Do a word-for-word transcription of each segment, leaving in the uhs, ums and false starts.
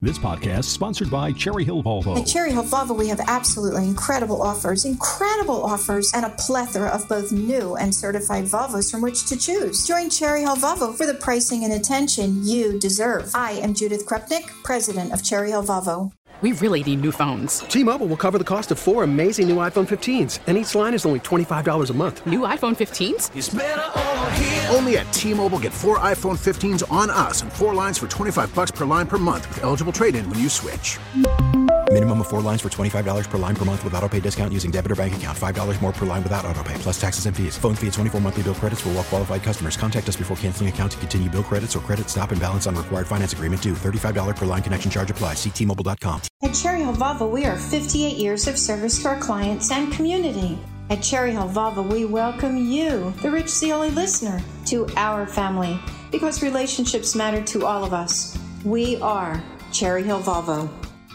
This podcast is sponsored by Cherry Hill Volvo. At Cherry Hill Volvo, we have absolutely incredible offers, incredible offers, and a plethora of both new and certified Volvos from which to choose. Join Cherry Hill Volvo for the pricing and attention you deserve. I am Judith Krupnik, president of Cherry Hill Volvo. We really need new phones. T-Mobile will cover the cost of four amazing new iPhone fifteens, and each line is only twenty-five dollars a month. New iPhone fifteens? It's better over here. Only at T-Mobile, get four iPhone fifteens on us and four lines for twenty-five bucks per line per month with eligible trade-in when you switch. Minimum of four lines for twenty-five dollars per line per month with autopay discount using debit or bank account. five dollars more per line without autopay, plus taxes and fees. Phone fee at twenty-four monthly bill credits for well-qualified customers. Contact us before canceling account to continue bill credits or credit stop and balance on required finance agreement due. thirty-five dollars per line connection charge applies. See T Mobile dot com. At Cherry Hill Volvo, we are fifty-eight years of service to our clients and community. At Cherry Hill Volvo, we welcome you, the Rich Zeoli listener, to our family because relationships matter to all of us. We are Cherry Hill Volvo.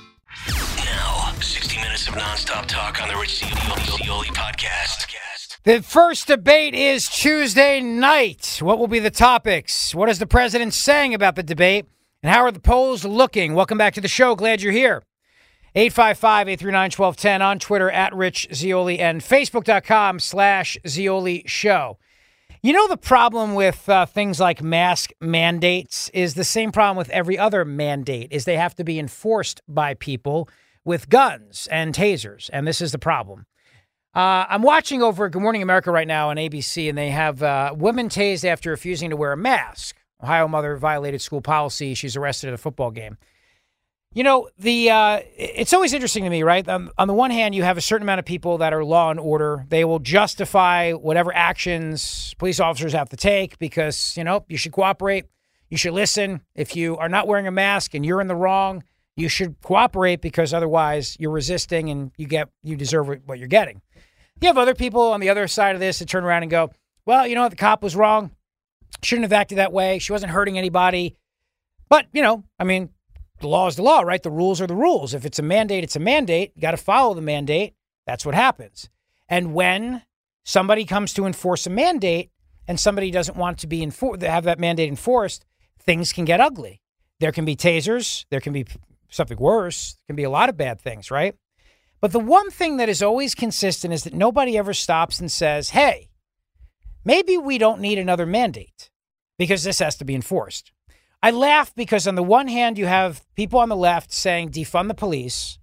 Now, sixty minutes of nonstop talk on the Rich Zeoli podcast. The first debate is Tuesday night. What will be the topics? What is the president saying about the debate? And how are the polls looking? Welcome back to the show. Glad you're here. eight five five, eight three nine, one two one zero on Twitter at Rich Zeoli and Facebook.com slash Zeoli Show. You know, the problem with uh, things like mask mandates is the same problem with every other mandate, is they have to be enforced by people with guns and tasers. And this is the problem. Uh, I'm watching over Good Morning America right now on A B C, and they have uh, women tased after refusing to wear a mask. Ohio mother violated school policy. She's arrested at a football game. You know, the uh, it's always interesting to me, right? On, on the one hand, you have a certain amount of people that are law and order. They will justify whatever actions police officers have to take because, you know, you should cooperate. You should listen. If you are not wearing a mask and you're in the wrong, you should cooperate because otherwise you're resisting and you get you deserve what you're getting. You have other people on the other side of this that turn around and go, well, you know what? The cop was wrong. Shouldn't have acted that way. She wasn't hurting anybody. But, you know, I mean, the law is the law, right? The rules are the rules. If it's a mandate, it's a mandate. You got to follow the mandate. That's what happens. And when somebody comes to enforce a mandate and somebody doesn't want to be enfor- have that mandate enforced, things can get ugly. There can be tasers. There can be something worse. There can be a lot of bad things, right? But the one thing that is always consistent is that nobody ever stops and says, hey, maybe we don't need another mandate because this has to be enforced. I laugh because on the one hand, you have people on the left saying defund the police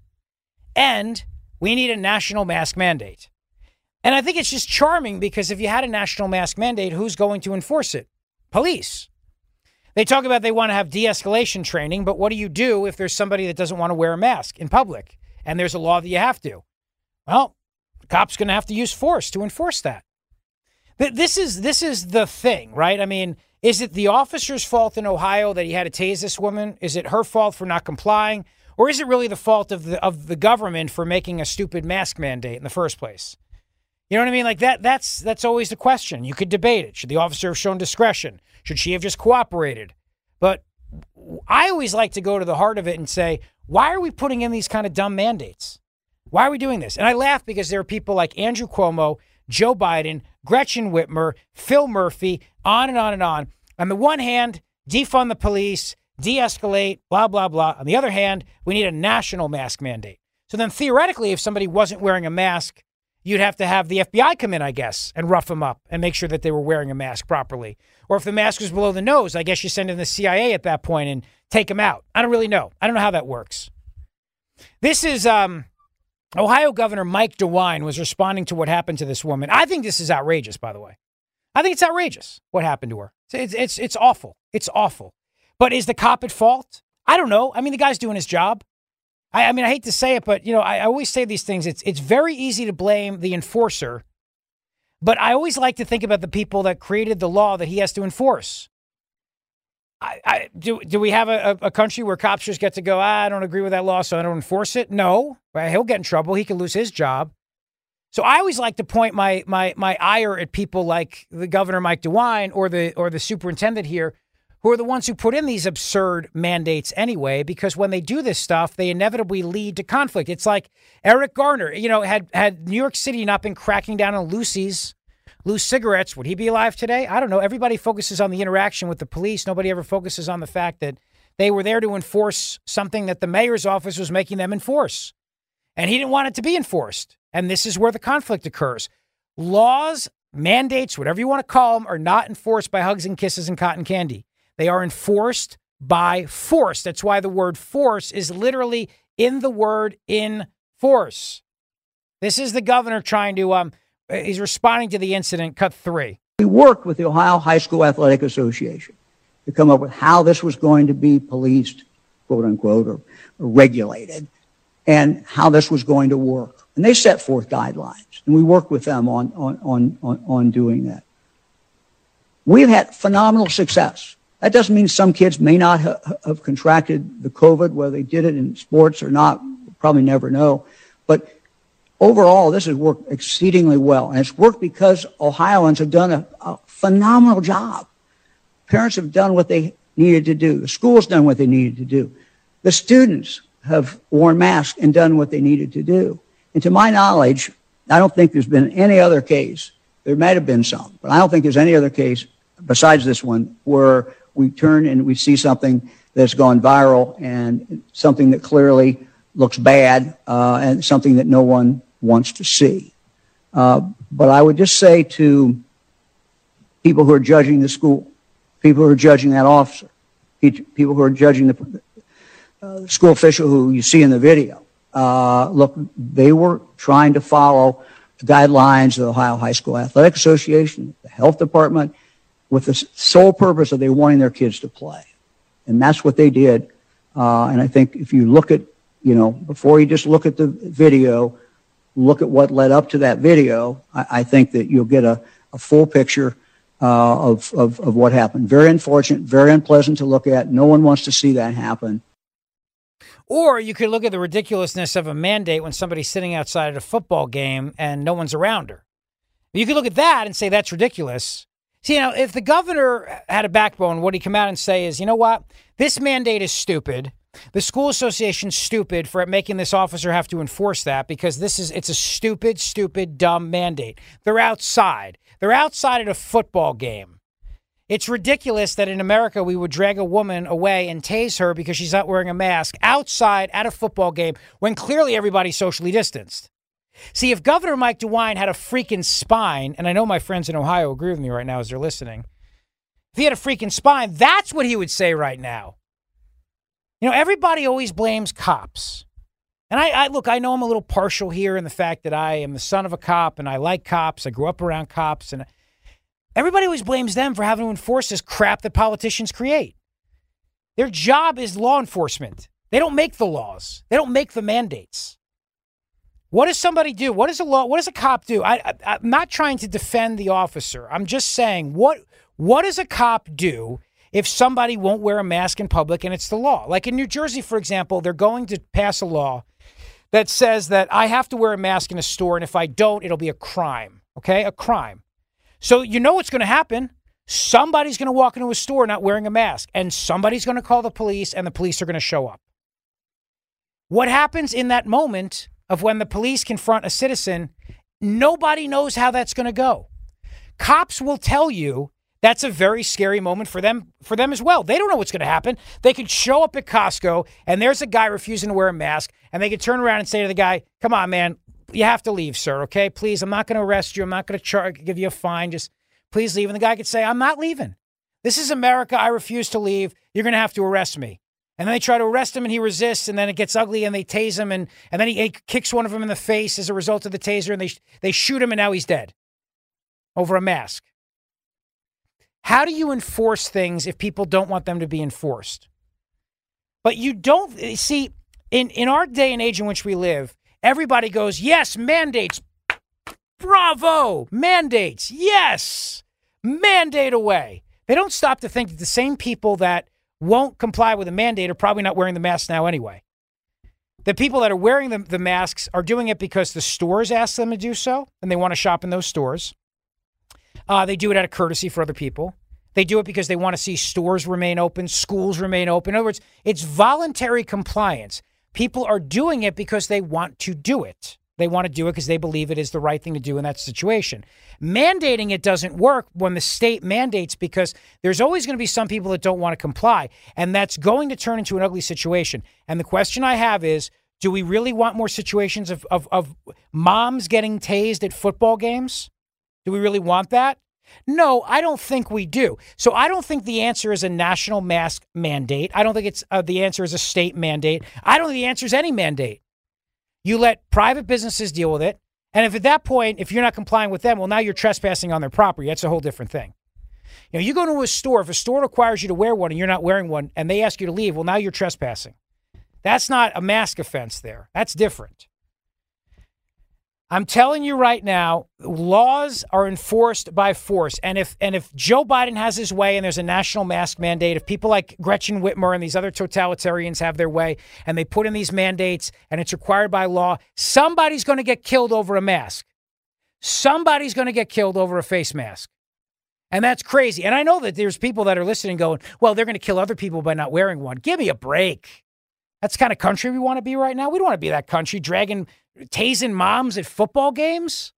and we need a national mask mandate. And I think it's just charming because if you had a national mask mandate, who's going to enforce it? Police. They talk about they want to have de-escalation training, but what do you do if there's somebody that doesn't want to wear a mask in public and there's a law that you have to? Well, the cop's going to have to use force to enforce that. This is this is the thing, right? I mean, is it the officer's fault in Ohio that he had to tase this woman? Is it her fault for not complying? Or is it really the fault of the of the government for making a stupid mask mandate in the first place? You know what I mean? Like that that's that's always the question. You could debate it. Should the officer have shown discretion? Should she have just cooperated? But I always like to go to the heart of it and say, why are we putting in these kind of dumb mandates? Why are we doing this? And I laugh because there are people like Andrew Cuomo, Joe Biden, Gretchen Whitmer, Phil Murphy, on and on and on. On the one hand, defund the police, de-escalate, blah, blah, blah. On the other hand, we need a national mask mandate. So then theoretically, if somebody wasn't wearing a mask, you'd have to have the F B I come in, I guess, and rough them up and make sure that they were wearing a mask properly. Or if the mask was below the nose, I guess you send in the C I A at that point and take them out. I don't really know. I don't know how that works. This is... um. Ohio Governor Mike DeWine was responding to what happened to this woman. I think this is outrageous, by the way. I think it's outrageous what happened to her. It's it's it's awful. It's awful. But is the cop at fault? I don't know. I mean, the guy's doing his job. I, I mean, I hate to say it, but, you know, I, I always say these things. It's it's very easy to blame the enforcer, but I always like to think about the people that created the law that he has to enforce. I, I, do do we have a, a country where cops just get to go, ah, I don't agree with that law, so I don't enforce it? No. Right? He'll get in trouble. He could lose his job. So I always like to point my my my ire at people like the Governor Mike DeWine or the or the superintendent here, who are the ones who put in these absurd mandates anyway, because when they do this stuff, they inevitably lead to conflict. It's like Eric Garner, you know, had had New York City not been cracking down on loosies, loose cigarettes, would he be alive today? I don't know. Everybody focuses on the interaction with the police. Nobody ever focuses on the fact that They were there to enforce something that the mayor's office was making them enforce. And he didn't want it to be enforced. And this is where the conflict occurs. Laws, mandates, whatever you want to call them, are not enforced by hugs and kisses and cotton candy. They are enforced by force. That's why the word force is literally in the word enforce. This is the governor trying to, um, he's responding to the incident, cut three. We worked with the Ohio High School Athletic Association to come up with how this was going to be policed, quote unquote, or, or regulated, and how this was going to work. And they set forth guidelines, and we worked with them on, on, on, on, on doing that. We've had phenomenal success. That doesn't mean some kids may not ha- have contracted the COVID, whether they did it in sports or not, we'll probably never know. But overall, this has worked exceedingly well, and it's worked because Ohioans have done a, a phenomenal job. Parents have done what they needed to do. The school's done what they needed to do. The students have worn masks and done what they needed to do. And to my knowledge, I don't think there's been any other case. There might have been some, but I don't think there's any other case besides this one where we turn and we see something that's gone viral and something that clearly looks bad uh, and something that no one wants to see. Uh, but I would just say to people who are judging the school, people who are judging that officer, people who are judging the uh, school official who you see in the video, uh, look, they were trying to follow the guidelines of the Ohio High School Athletic Association, the health department, with the sole purpose of they wanting their kids to play. And that's what they did. Uh, and I think if you look at, you know, before you just look at the video, look at what led up to that video, I, I think that you'll get a, a full picture uh, of, of, of what happened. Very unfortunate, very unpleasant to look at. No one wants to see that happen. Or you could look at the ridiculousness of a mandate when somebody's sitting outside at a football game and no one's around her. You could look at that and say that's ridiculous. See, you know, if the governor had a backbone, what he'd come out and say is, you know what, this mandate is stupid. The school association's stupid for making this officer have to enforce that because this is, it's a stupid, stupid, dumb mandate. They're outside. They're outside at a football game. It's ridiculous that in America we would drag a woman away and tase her because she's not wearing a mask outside at a football game when clearly everybody's socially distanced. See, if Governor Mike DeWine had a freaking spine, and I know my friends in Ohio agree with me right now as they're listening, if he had a freaking spine, that's what he would say right now. You know, everybody always blames cops. And I, I look, I know I'm a little partial here in the fact that I am the son of a cop and I like cops. I grew up around cops, and everybody always blames them for having to enforce this crap that politicians create. Their job is law enforcement. They don't make the laws. They don't make the mandates. What does somebody do? What does a law? What does a cop do? I, I, I'm not trying to defend the officer. I'm just saying, what what does a cop do if somebody won't wear a mask in public and it's the law? Like in New Jersey, for example, they're going to pass a law that says that I have to wear a mask in a store, and if I don't, it'll be a crime. Okay, a crime. So you know what's going to happen. Somebody's going to walk into a store not wearing a mask, and somebody's going to call the police, and the police are going to show up. What happens in that moment of when the police confront a citizen, nobody knows how that's going to go. Cops will tell you that's a very scary moment for them for them as well. They don't know what's going to happen. They could show up at Costco, and there's a guy refusing to wear a mask, and they could turn around and say to the guy, come on, man, you have to leave, sir, okay? Please, I'm not going to arrest you. I'm not going to char- give you a fine. Just please leave. And the guy could say, I'm not leaving. This is America. I refuse to leave. You're going to have to arrest me. And then they try to arrest him, and he resists, and then it gets ugly, and they tase him, and, and then he, he kicks one of them in the face as a result of the taser, and they they shoot him, and now he's dead over a mask. How do you enforce things if people don't want them to be enforced? But you don't, see, in, in our day and age in which we live, everybody goes, yes, mandates, bravo, mandates, yes, mandate away. They don't stop to think that the same people that won't comply with a mandate are probably not wearing the mask now anyway. The people that are wearing the, the masks are doing it because the stores ask them to do so, and they want to shop in those stores. Uh, they do it out of courtesy for other people. They do it because they want to see stores remain open, schools remain open. In other words, it's voluntary compliance. People are doing it because they want to do it. They want to do it because they believe it is the right thing to do in that situation. Mandating it doesn't work when the state mandates, because there's always going to be some people that don't want to comply, and that's going to turn into an ugly situation. And the question I have is, do we really want more situations of, of, of moms getting tased at football games? Do we really want that? No, I don't think we do. So I don't think the answer is a national mask mandate. I don't think it's uh, the answer is a state mandate. I don't think the answer is any mandate. You let private businesses deal with it. And if at that point, if you're not complying with them, well, now you're trespassing on their property. That's a whole different thing. You know, you go to a store, if a store requires you to wear one and you're not wearing one and they ask you to leave, well, now you're trespassing. That's not a mask offense there. That's different. I'm telling you right now, laws are enforced by force. And if and if Joe Biden has his way and there's a national mask mandate, if people like Gretchen Whitmer and these other totalitarians have their way and they put in these mandates and it's required by law, somebody's going to get killed over a mask. Somebody's going to get killed over a face mask. And that's crazy. And I know that there's people that are listening going, well, they're going to kill other people by not wearing one. Give me a break. That's the kind of country we want to be right now. We don't want to be that country dragging, tasing moms at football games.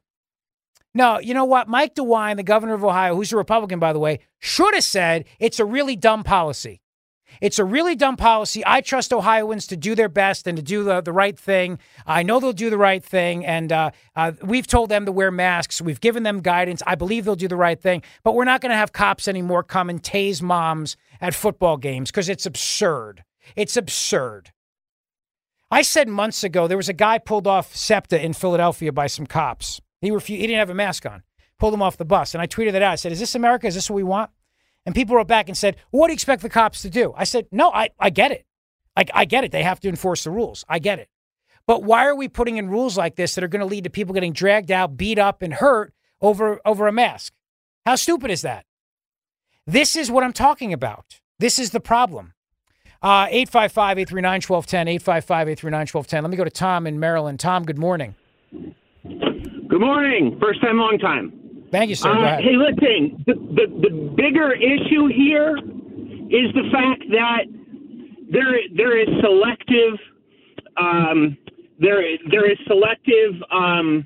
No, you know what? Mike DeWine, the governor of Ohio, who's a Republican, by the way, should have said it's a really dumb policy. It's a really dumb policy. I trust Ohioans to do their best and to do the, the right thing. I know they'll do the right thing. And uh, uh, we've told them to wear masks. We've given them guidance. I believe they'll do the right thing. But we're not going to have cops anymore come and tase moms at football games because it's absurd. It's absurd. I said months ago, there was a guy pulled off SEPTA in Philadelphia by some cops. He refused, he didn't have a mask on. Pulled him off the bus. And I tweeted it out. I said, is this America? Is this what we want? And people wrote back and said, what do you expect the cops to do? I said, no, I, I get it. I, I get it. They have to enforce the rules. I get it. But why are we putting in rules like this that are going to lead to people getting dragged out, beat up, and hurt over, over a mask? How stupid is that? This is what I'm talking about. This is the problem. Uh, eight five five, eight three nine, one two one zero, eight five five, eight three nine, one two one zero. Let me go to Tom in Maryland. Tom, good morning. Good morning. First time, long time. Thank you, sir. Uh, Go ahead. Hey, listen, the, the, the bigger issue here is the fact that there there is selective um, there there is selective um,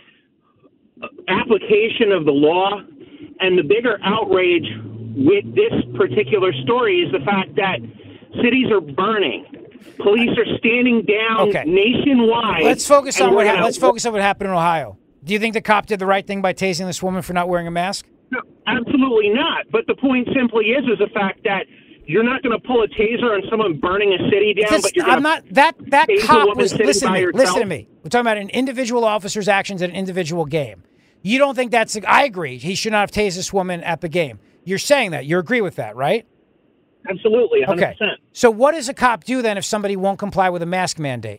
application of the law, and the bigger outrage with this particular story is the fact that cities are burning. Police are standing down okay. nationwide. Let's focus on what ha- gonna, let's focus on what happened in Ohio. Do you think the cop did the right thing by tasing this woman for not wearing a mask? No, absolutely not. But the point simply is, is the fact that you're not going to pull a taser on someone burning a city down. Just, but you're I'm not that that cop was listen to me. Yourself. Listen to me. We're talking about an individual officer's actions at an individual game. You don't think that's? I agree. He should not have tased this woman at the game. You're saying that. You agree with that, right? Absolutely, one hundred percent. Okay. So what does a cop do then if somebody won't comply with a mask mandate?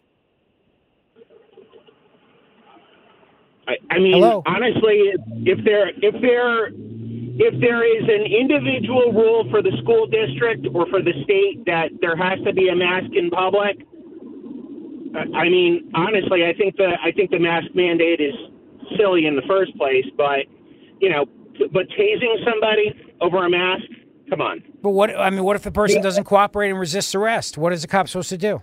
I, I mean, Hello? honestly, if there if there if there is an individual rule for the school district or for the state that there has to be a mask in public, I mean, honestly, I think the I think the mask mandate is silly in the first place. But you know, but tasing somebody over a mask. Come on. But what, I mean, what if the person doesn't cooperate and resists arrest? What is the cop supposed to do?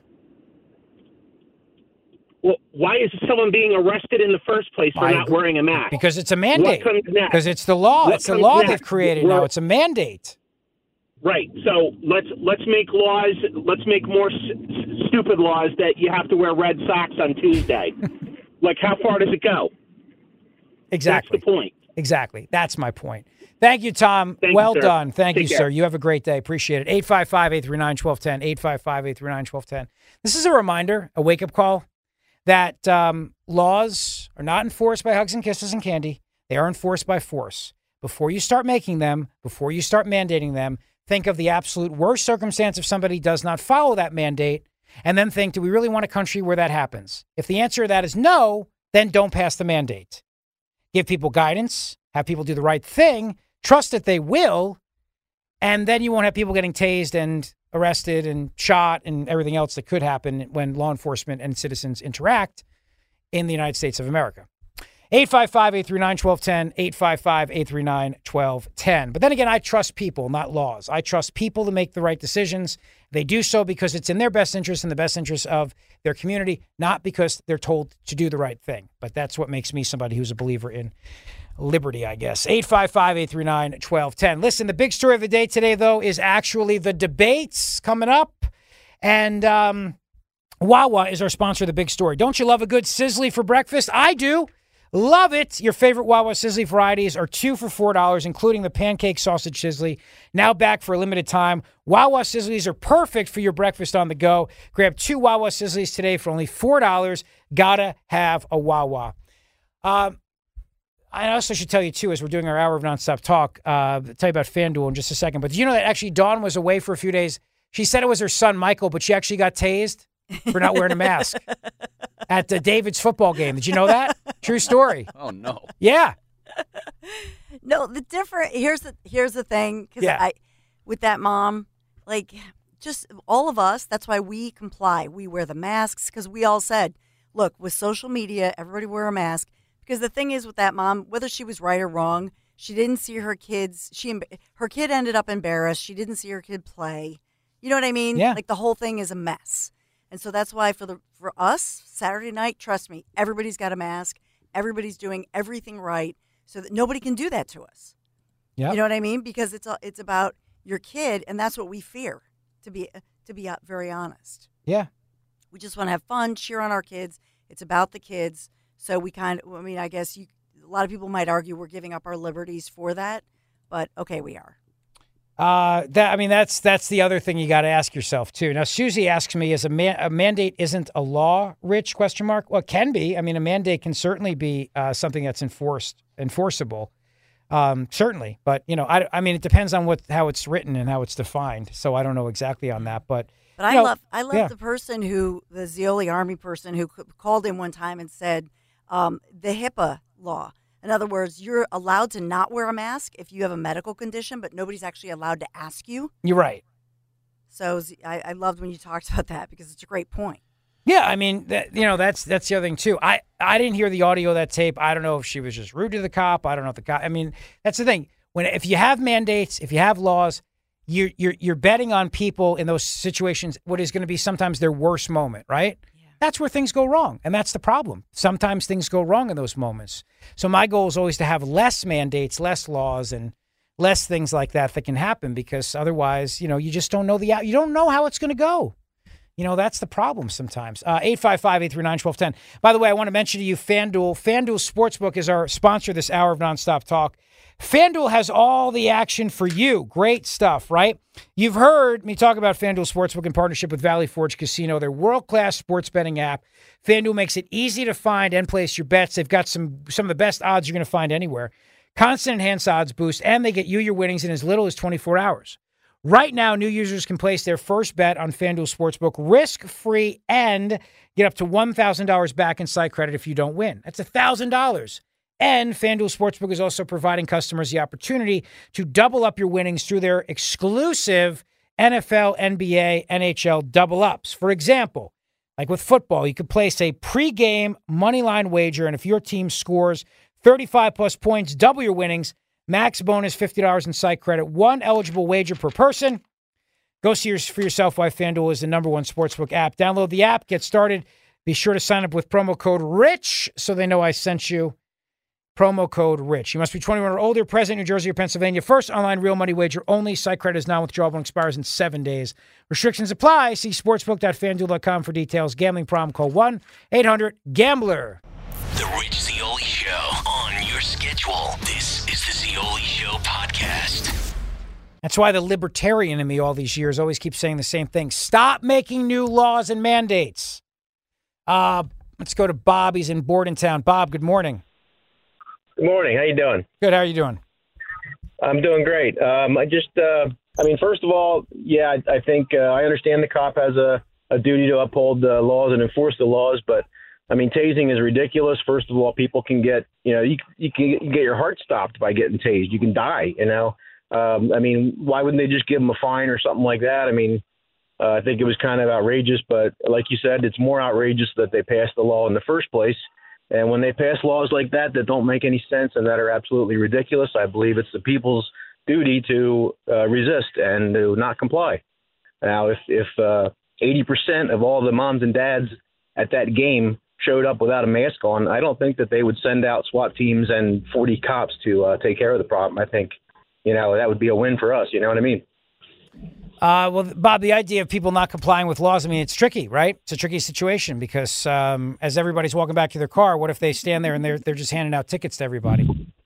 Well, why is someone being arrested in the first place for I not agree. wearing a mask? Because it's a mandate. What comes next? Because it's the law. What it's the comes law next? they've created We're- now. It's a mandate. Right. So let's let's make laws. Let's make more s- s- stupid laws that you have to wear red socks on Tuesday. Like, how far does it go? Exactly. That's the point. Exactly. That's my point. Thank you, Tom. Thank well you, sir. done. Thank Take you, care. sir. You have a great day. Appreciate it. eight five five, eight three nine, one two one zero, eight five five, eight three nine, one two one zero. This is a reminder, a wake-up call, that um, laws are not enforced by hugs and kisses and candy. They are enforced by force. Before you start making them, before you start mandating them, think of the absolute worst circumstance if somebody does not follow that mandate, and then think, do we really want a country where that happens? If the answer to that is no, then don't pass the mandate. Give people guidance, have people do the right thing, trust that they will, and then you won't have people getting tased and arrested and shot and everything else that could happen when law enforcement and citizens interact in the United States of America. eight five five, eight three nine, one two one zero, eight five five, eight three nine, one two one zero. But then again, I trust people, not laws. I trust people to make the right decisions, They do so because it's in their best interest and the best interest of their community, not because they're told to do the right thing. But that's what makes me somebody who's a believer in liberty, I guess. eight five five, eight three nine, one two one zero. Listen, the big story of the day today, though, is actually the debates coming up. And um, Wawa is our sponsor of the big story. Don't you love a good sizzly for breakfast? I do. Love it. Your favorite Wawa Sizzly varieties are two for four dollars, including the pancake sausage sizzly. Now back for a limited time. Wawa Sizzlies are perfect for your breakfast on the go. Grab two Wawa Sizzlies today for only four dollars. Gotta have a Wawa. Um, I also should tell you, too, as we're doing our hour of nonstop talk, uh, I'll tell you about FanDuel in just a second. But do you know that actually Dawn was away for a few days? She said it was her son, Michael, but she actually got tased for not wearing a mask at the David's football game. Did you know that? True story. Oh, no. Yeah. No, the different, here's the, here's the thing. Because Yeah. I, with that mom, like, just all of us, that's why we comply. We wear the masks because we all said, look, with social media, everybody wear a mask. Because the thing is with that mom, whether she was right or wrong, she didn't see her kids. She Her kid ended up embarrassed. She didn't see her kid play. You know what I mean? Yeah. Like, the whole thing is a mess. And so that's why for the for us, Saturday night, trust me, everybody's got a mask. Everybody's doing everything right so that nobody can do that to us. Yeah. You know what I mean? Because it's a, it's about your kid, and that's what we fear, to be to be very honest. Yeah. We just want to have fun, cheer on our kids. It's about the kids. So we kind of, I mean, I guess you, a lot of people might argue we're giving up our liberties for that, but okay, we are. Uh, that I mean, that's that's the other thing you got to ask yourself too. Now, Susie asks me, "Is a, man, a mandate isn't a law, Rich?" Question mark. Well, it can be. I mean, a mandate can certainly be uh, something that's enforced, enforceable, um, certainly. But you know, I, I mean, it depends on what how it's written and how it's defined. So I don't know exactly on that. But but I know, love I love yeah. the person who the Zeoli Army person who c- called in one time and said um, the HIPAA law. In other words, you're allowed to not wear a mask if you have a medical condition, but nobody's actually allowed to ask you. You're right. So I, I loved when you talked about that because it's a great point. Yeah, I mean, that, you know, that's that's the other thing too. I, I didn't hear the audio of that tape. I don't know if she was just rude to the cop. I don't know if the cop. I mean, that's the thing. When if you have mandates, if you have laws, you're you're you're betting on people in those situations. What is going to be sometimes their worst moment, right? That's where things go wrong, and that's the problem. Sometimes things go wrong in those moments. So my goal is always to have less mandates, less laws, and less things like that that can happen because otherwise, you know, you just don't know the out. You don't know how it's going to go. You know, that's the problem sometimes. Uh, eight five five, eight three nine, one two one zero. By the way, I want to mention to you FanDuel. FanDuel Sportsbook is our sponsor this hour of Nonstop Talk. FanDuel has all the action for you. Great stuff, right? You've heard me talk about FanDuel Sportsbook in partnership with Valley Forge Casino, their world-class sports betting app. FanDuel makes it easy to find and place your bets. They've got some some of the best odds you're going to find anywhere. Constant enhanced odds boost, and they get you your winnings in as little as twenty-four hours. Right now, new users can place their first bet on FanDuel Sportsbook risk-free and get up to one thousand dollars back in site credit if you don't win. That's one thousand dollars. And FanDuel Sportsbook is also providing customers the opportunity to double up your winnings through their exclusive N F L, N B A, N H L double ups. For example, like with football, you could place a pregame moneyline wager, and if your team scores thirty-five plus points, double your winnings. Max bonus fifty dollars in site credit. One eligible wager per person. Go see for yourself why FanDuel is the number one sportsbook app. Download the app. Get started. Be sure to sign up with promo code RICH so they know I sent you. Promo code RICH. You must be twenty-one or older, present in New Jersey or Pennsylvania. First online real money wager only. Site credit is non-withdrawable and expires in seven days. Restrictions apply. See sportsbook dot fan duel dot com for details. Gambling problem, call one eight hundred gambler. The Rich Zeoli Show on your schedule. This is the Zeoli Show podcast. That's why the libertarian in me all these years always keeps saying the same thing. Stop making new laws and mandates. Uh, let's go to Bob. He's in Bordentown. Bob, good morning. Good morning. How you doing? Good. How are you doing? I'm doing great. Um, I just, uh, I mean, first of all, yeah, I, I think uh, I understand the cop has a, a duty to uphold the laws and enforce the laws, but I mean, tasing is ridiculous. First of all, people can get, you know, you, you can you get your heart stopped by getting tased. You can die, you know. Um, I mean, why wouldn't they just give them a fine or something like that? I mean, uh, I think it was kind of outrageous, but like you said, it's more outrageous that they passed the law in the first place. And when they pass laws like that that don't make any sense and that are absolutely ridiculous, I believe it's the people's duty to uh, resist and to not comply. Now, if if uh, eighty percent of all the moms and dads at that game showed up without a mask on, I don't think that they would send out SWAT teams and forty cops to uh, take care of the problem. I think, you know, that would be a win for us. You know what I mean? Uh, well, Bob, the idea of people not complying with laws, I mean, it's tricky, right? It's a tricky situation because um, as everybody's walking back to their car, what if they stand there and they're they're just handing out tickets to everybody?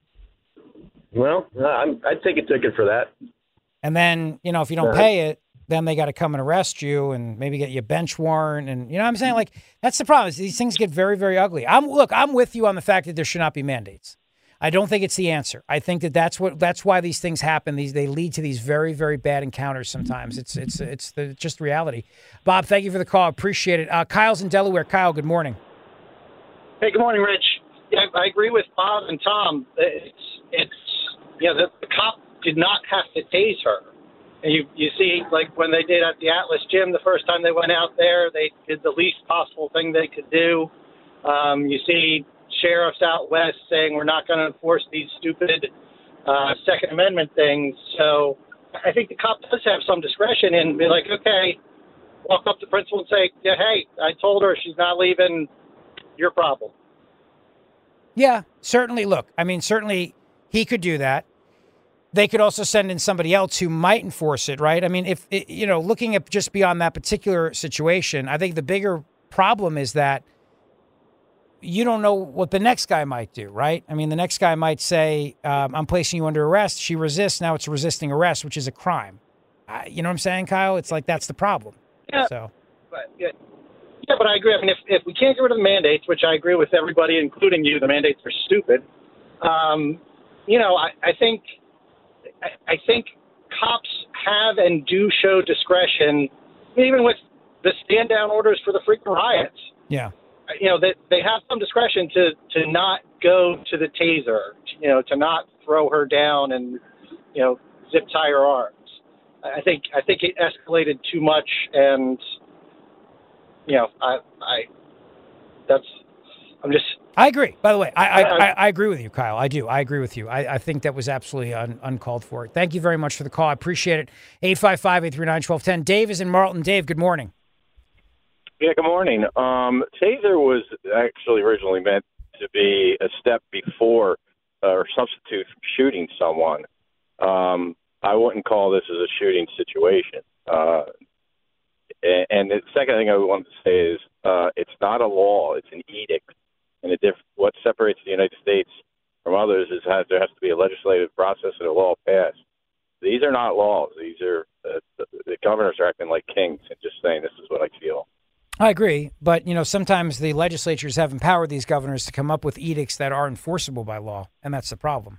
Well, uh, I'm, I'd take a ticket for that. And then, you know, if you don't Uh-huh. pay it, then they got to come and arrest you and maybe get you a bench warrant. And you know what I'm saying? Like, that's the problem. Is these things get very, very ugly. I'm look, I'm with you on the fact that there should not be mandates. I don't think it's the answer. I think that that's what that's why these things happen. These they lead to these very, very bad encounters sometimes. It's it's it's the, just reality. Bob, thank you for the call. Appreciate it. Uh, Kyle's in Delaware. Kyle, good morning. Hey, good morning, Rich. Yeah, I agree with Bob and Tom. It's it's you know the, the cop did not have to tase her. And you you see, like when they did at the Atlas Gym the first time they went out there, they did the least possible thing they could do. Um, you see sheriffs out west saying we're not going to enforce these stupid uh, Second Amendment things. So I think the cop does have some discretion and be like, okay, walk up to the principal and say, yeah, hey, I told her she's not leaving. Your problem. Yeah, certainly. Look, I mean, certainly he could do that. They could also send in somebody else who might enforce it, right? I mean, if, it, you know, looking at just beyond that particular situation, I think the bigger problem is that you don't know what the next guy might do, right? I mean, the next guy might say, um, I'm placing you under arrest. She resists. Now it's resisting arrest, which is a crime. Uh, you know what I'm saying, Kyle? It's like that's the problem. Yeah, so. but, yeah. yeah, but I agree. I mean, if, if we can't get rid of the mandates, which I agree with everybody, including you, the mandates are stupid. Um, you know, I, I think I, I think cops have and do show discretion, even with the stand-down orders for the frequent riots. Yeah. You know, that they, they have some discretion to, to not go to the taser, you know, to not throw her down and, you know, zip tie her arms. I think I think it escalated too much, and you know, I I that's I'm just. I agree. By the way, I I, I, I agree with you, Kyle. I do. I agree with you. I, I think that was absolutely un, uncalled for. Thank you very much for the call. I appreciate it. eight five five, eight three nine, one two one zero. Dave is in Marlton. Dave, good morning. Yeah, good morning. Um, taser was actually originally meant to be a step before uh, or substitute for shooting someone. Um, I wouldn't call this as a shooting situation. Uh, and, and the second thing I wanted to say is uh, it's not a law; it's an edict. And it diff- what separates the United States from others is has there has to be a legislative process and a law passed. These are not laws; these are uh, the, the governors are acting like kings and just saying this is what I feel. I agree, but you know sometimes the legislatures have empowered these governors to come up with edicts that are enforceable by law, and that's the problem.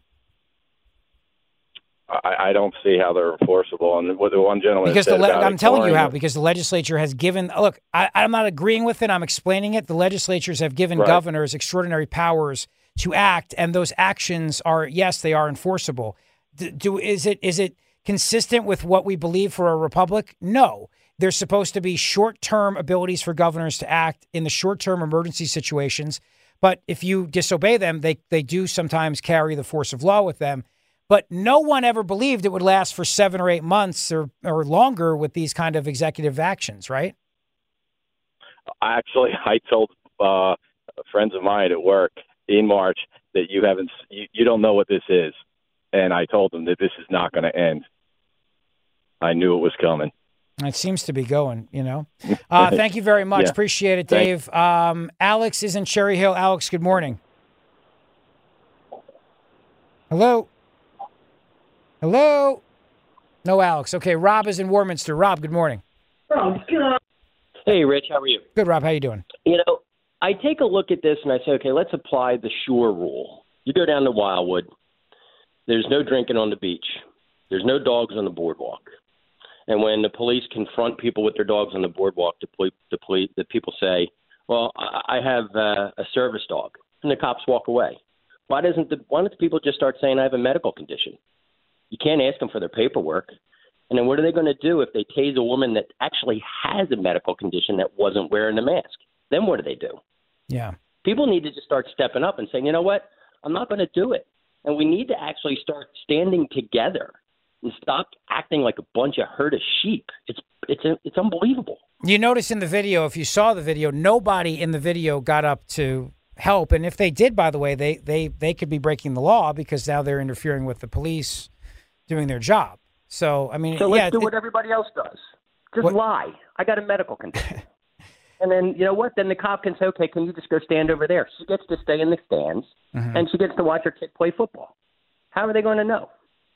I, I don't see how they're enforceable. And what the one gentleman because said the le- about I'm telling you how, ignoring- because the legislature has given, look, I, I'm not agreeing with it. I'm explaining it. The legislatures have given Right. governors extraordinary powers to act, and those actions are, yes, they are enforceable. Do, do is it is it consistent with what we believe for a republic? No. There's supposed to be short-term abilities for governors to act in the short-term emergency situations. But if you disobey them, they, they do sometimes carry the force of law with them. But no one ever believed it would last for seven or eight months or, or longer with these kind of executive actions, right? Actually, I told uh, friends of mine at work in March that you haven't, you, you don't know what this is, and I told them that this is not going to end. I knew it was coming. It seems to be going, you know. Uh, thank you very much. Yeah. Appreciate it, Thanks. Dave. Um, Alex is in Cherry Hill. Alex, good morning. Hello? Hello? No, Alex. Okay, Rob is in Warminster. Rob, good morning. Hey, Rich, how are you? Good, Rob. How you doing? You know, I take a look at this and I say, okay, let's apply the Shore rule. You go down to Wildwood. There's no drinking on the beach. There's no dogs on the boardwalk. And when the police confront people with their dogs on the boardwalk, the, poli- the, poli- the people say, well, I, I have uh, a service dog. And the cops walk away. Why doesn't the, why don't the people just start saying I have a medical condition? You can't ask them for their paperwork. And then what are they going to do if they tase a woman that actually has a medical condition that wasn't wearing a mask? Then what do they do? Yeah. People need to just start stepping up and saying, you know what, I'm not going to do it. And we need to actually start standing together, and stop acting like a bunch of herded sheep. It's it's it's unbelievable. You notice in the video, if you saw the video, nobody in the video got up to help. And if they did, by the way, they they they could be breaking the law because now they're interfering with the police doing their job. So, I mean, so let's yeah, do it, what everybody else does. Just what, lie. I got a medical condition. And then, you know what? Then the cop can say, okay, can you just go stand over there? She gets to stay in the stands, mm-hmm. and she gets to watch her kid play football. How are they going to know?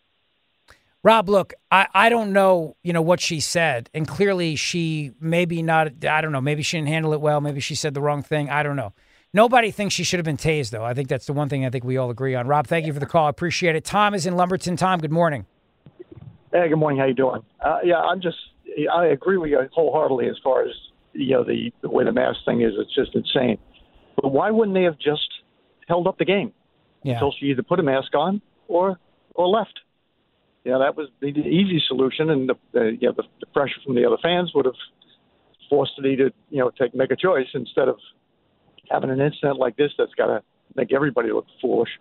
Rob, look, I, I don't know, you know, what she said. And clearly she maybe not, I don't know, maybe she didn't handle it well. Maybe she said the wrong thing. I don't know. Nobody thinks she should have been tased, though. I think that's the one thing I think we all agree on. Rob, thank you for the call. I appreciate it. Tom is in Lumberton. Tom, good morning. Hey, good morning. How you doing? Uh, yeah, I'm just, I agree with you wholeheartedly as far as, you know, the, the way the mask thing is. It's just insane. But why wouldn't they have just held up the game yeah. until she either put a mask on or or left? Yeah, that was the easy solution, and the, the you know the, the pressure from the other fans would have forced me to you know take make a choice instead of having an incident like this that's got to make everybody look foolish.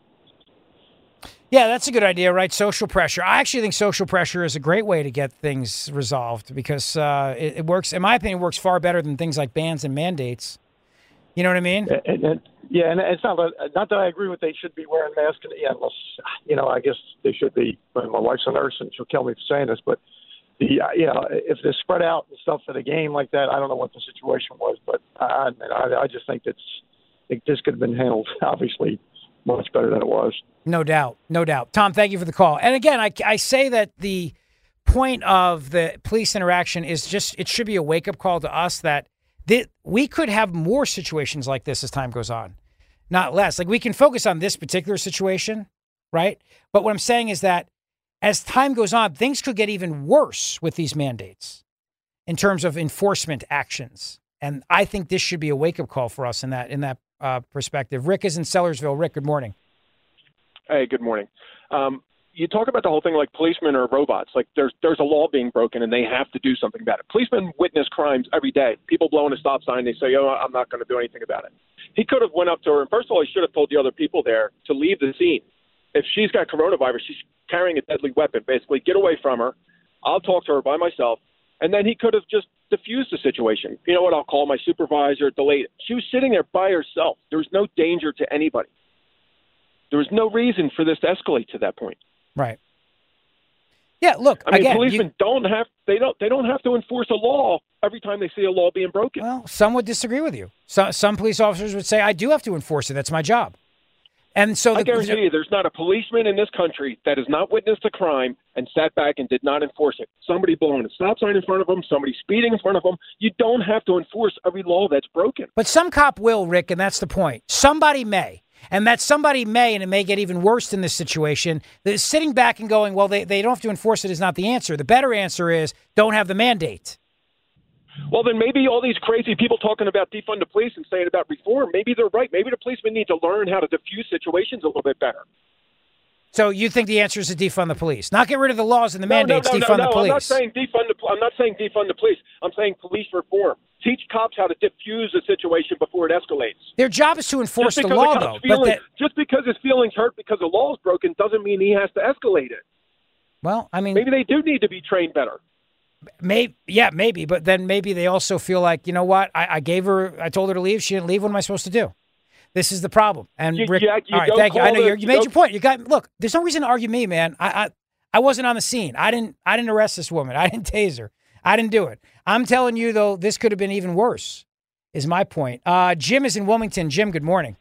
Yeah, that's a good idea, right? Social pressure. I actually think social pressure is a great way to get things resolved because uh, it, it works, in my opinion, it works far better than things like bans and mandates. You know what I mean? And, and, yeah, and it's not not that I agree with they should be wearing masks, yeah, unless, you know, I guess they should be. But my wife's a nurse, and she'll kill me for saying this, but the you know, if they're spread out and stuff for the game like that, I don't know what the situation was, but I I, I just think that's I think this could have been handled, obviously, much better than it was. No doubt. No doubt. Tom, thank you for the call. And again, I, I say that the point of the police interaction is just, it should be a wake-up call to us that th- we could have more situations like this as time goes on, not less. Like we can focus on this particular situation, right? But what I'm saying is that as time goes on, things could get even worse with these mandates in terms of enforcement actions. And I think this should be a wake-up call for us in that, in that uh, perspective. Rick is in Sellersville. Rick, good morning. Hey, good morning. Um, you talk about the whole thing like policemen are robots. Like there's there's a law being broken and they have to do something about it. Policemen witness crimes every day. People blowing a stop sign, they say, "Oh, I'm not going to do anything about it." He could have went up to her, and first of all, he should have told the other people there to leave the scene. If she's got coronavirus, she's carrying a deadly weapon. Basically, get away from her. I'll talk to her by myself. And then he could have just diffused the situation. You know what? I'll call my supervisor, delay it. She was sitting there by herself. There was no danger to anybody. There was no reason for this to escalate to that point. Right. Yeah, look, I mean, again, policemen you, don't have they don't they don't have to enforce a law every time they see a law being broken. Well, some would disagree with you. So, some police officers would say, I do have to enforce it. That's my job. And so I the, guarantee you there's not a policeman in this country that has not witnessed a crime and sat back and did not enforce it. Somebody blowing a stop sign in front of them, somebody speeding in front of them. You don't have to enforce every law that's broken. But some cop will, Rick, and that's the point. Somebody may. And that somebody may, and it may get even worse in this situation, that is sitting back and going, well, they, they don't have to enforce it is not the answer. The better answer is don't have the mandate. Well, then maybe all these crazy people talking about defund the police and saying about reform, maybe they're right. Maybe the policemen need to learn how to diffuse situations a little bit better. So you think the answer is to defund the police, not get rid of the laws and the no, mandates, no, no, defund no, the no. police? I'm not saying defund the. I'm not saying defund the police. I'm saying police reform. Teach cops how to diffuse a situation before it escalates. Their job is to enforce the law, though. Feeling, but that, just because his feelings hurt because the law is broken doesn't mean he has to escalate it. Well, I mean, maybe they do need to be trained better. Maybe, yeah, maybe. But then maybe they also feel like, you know what? I, I gave her, I told her to leave. She didn't leave. What am I supposed to do? This is the problem. And you, Rick, yeah, you all right, thank you. I know the, you're, you, you made your point. You got look. There's no reason to argue me, man. I, I, I wasn't on the scene. I didn't, I didn't arrest this woman. I didn't tase her. I didn't do it. I'm telling you though, this could have been even worse. Is my point. Uh, Jim is in Wilmington. Jim, good morning.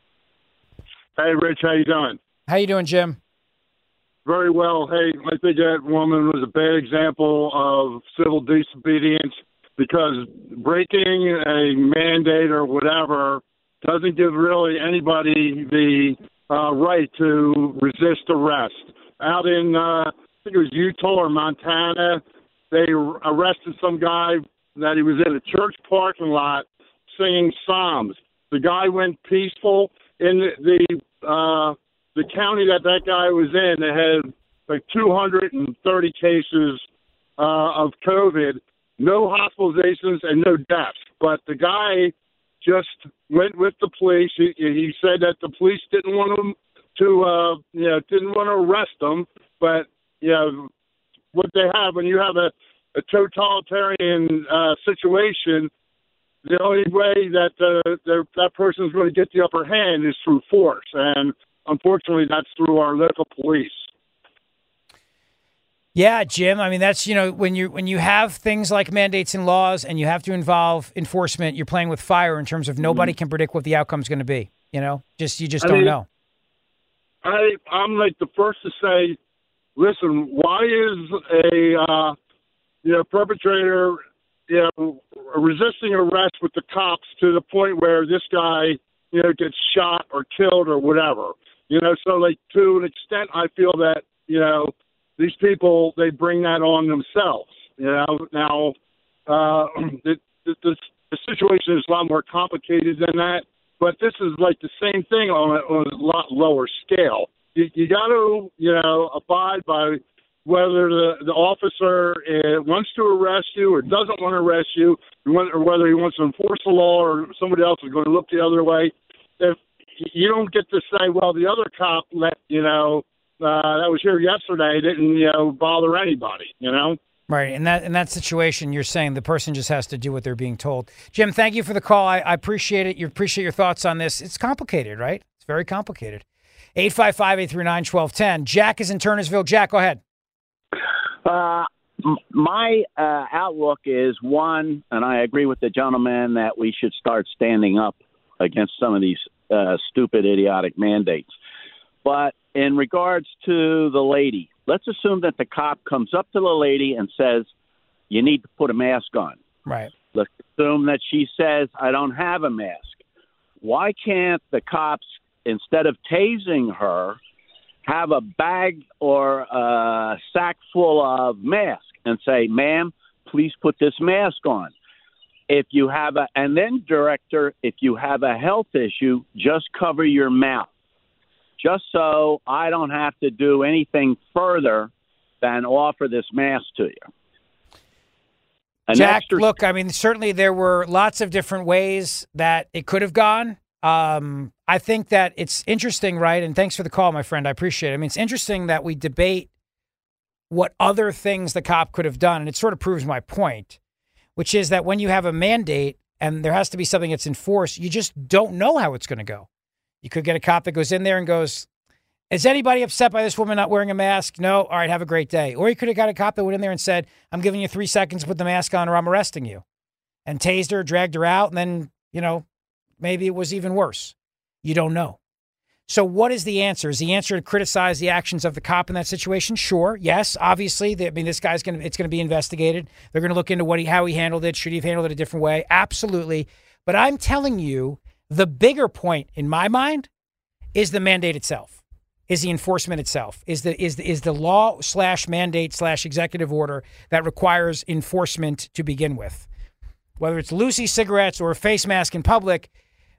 Hey, Rich, how you doing? How you doing, Jim? Very well. Hey, I think that woman was a bad example of civil disobedience because breaking a mandate or whatever doesn't give really anybody the uh, right to resist arrest. Out in, uh, I think it was Utah or Montana, they arrested some guy that he was in a church parking lot singing psalms. The guy went peaceful. In the the, uh, the county that that guy was in, they had like two hundred thirty cases uh, of COVID, no hospitalizations and no deaths. But the guy just went with the police. He, he said that the police didn't want him to, uh, you know, didn't want to arrest him, but you know, what they have when you have a, a totalitarian uh, situation. The only way that uh, the, that person is going to get the upper hand is through force, and unfortunately, that's through our local police. Yeah, Jim. I mean, that's, you know, when you when you have things like mandates and laws and you have to involve enforcement, you're playing with fire in terms of nobody mm-hmm. can predict what the outcome is going to be. You know, just you just I don't mean, know. I I'm like the first to say, listen, why is a uh, you know perpetrator you know resisting arrest with the cops to the point where this guy you know gets shot or killed or whatever? You know, so like to an extent, I feel that you know. These people, they bring that on themselves. You know, now uh, the, the, the situation is a lot more complicated than that, but this is like the same thing on a, on a lot lower scale. You, you got to, you know, abide by whether the, the officer uh, wants to arrest you or doesn't want to arrest you, or whether he wants to enforce the law or somebody else is going to look the other way. If you don't get to say, well, the other cop let, you know, Uh, that was here yesterday, didn't, you know, bother anybody, you know? Right. In that in that situation, you're saying the person just has to do what they're being told. Jim, thank you for the call. I, I appreciate it. You appreciate your thoughts on this. It's complicated, right? It's very complicated. eight five five, eight three nine, one two one zero. Jack is in Turnersville. Jack, go ahead. Uh, my uh, outlook is, one, and I agree with the gentleman that we should start standing up against some of these uh, stupid, idiotic mandates. But in regards to the lady, let's assume that the cop comes up to the lady and says, you need to put a mask on. Right. Let's assume that she says, I don't have a mask. Why can't the cops, instead of tasing her, have a bag or a sack full of masks and say, ma'am, please put this mask on. If you have a, and then director, if you have a health issue, just cover your mouth. Just so I don't have to do anything further than offer this mask to you. An Jack, extra- look, I mean, certainly there were lots of different ways that it could have gone. Um, I think that it's interesting, right? And thanks for the call, my friend. I appreciate it. I mean, it's interesting that we debate what other things the cop could have done. And it sort of proves my point, which is that when you have a mandate and there has to be something that's enforced, you just don't know how it's going to go. You could get a cop that goes in there and goes, is anybody upset by this woman not wearing a mask? No? All right, have a great day. Or you could have got a cop that went in there and said, I'm giving you three seconds to put the mask on or I'm arresting you. And tased her, dragged her out, and then, you know, maybe it was even worse. You don't know. So what is the answer? Is the answer to criticize the actions of the cop in that situation? Sure. Yes. Obviously, I mean, this guy's going to, it's going to be investigated. They're going to look into what he, how he handled it. Should he have handled it a different way? Absolutely. But I'm telling you, the bigger point in my mind is the mandate itself, is the enforcement itself, is the is the, is the law slash mandate slash executive order that requires enforcement to begin with. Whether it's Lucy cigarettes or a face mask in public,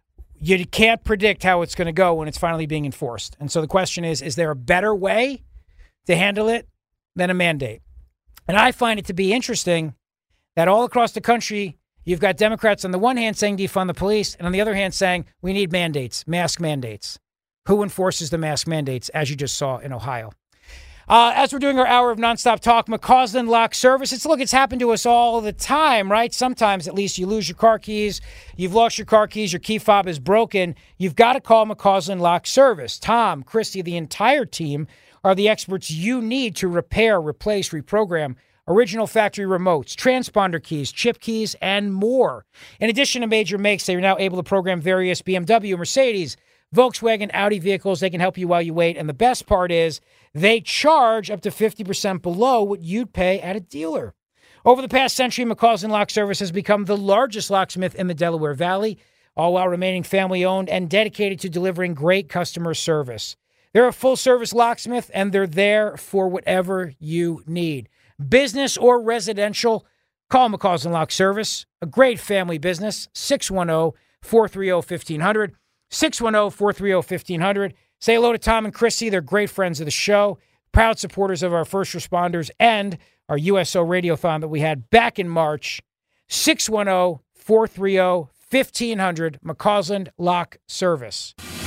you can't predict how it's going to go when it's finally being enforced. And so the question is, is there a better way to handle it than a mandate? And I find it to be interesting that all across the country, you've got Democrats on the one hand saying defund the police, and on the other hand saying we need mandates, mask mandates. Who enforces the mask mandates, as you just saw in Ohio? Uh, as we're doing our hour of nonstop talk, McCausland Lock Service. It's look, it's happened to us all the time, right? Sometimes, at least, you lose your car keys. You've lost your car keys. Your key fob is broken. You've got to call McCausland Lock Service. Tom, Christy, the entire team are the experts you need to repair, replace, reprogram original factory remotes, transponder keys, chip keys, and more. In addition to major makes, they are now able to program various B M W, Mercedes, Volkswagen, Audi vehicles. They can help you while you wait. And the best part is they charge up to fifty percent below what you'd pay at a dealer. Over the past century, McCausland Lock Service has become the largest locksmith in the Delaware Valley, all while remaining family-owned and dedicated to delivering great customer service. They're a full-service locksmith, and they're there for whatever you need. Business or residential, call McCausland Lock Service, a great family business, six one zero, four three zero, one five zero zero, six one zero, four three zero, one five zero zero. Say hello to Tom and Chrissy. They're great friends of the show, proud supporters of our first responders and our U S O Radiothon that we had back in March. six one zero, four three zero, one five zero zero, McCausland Lock Service.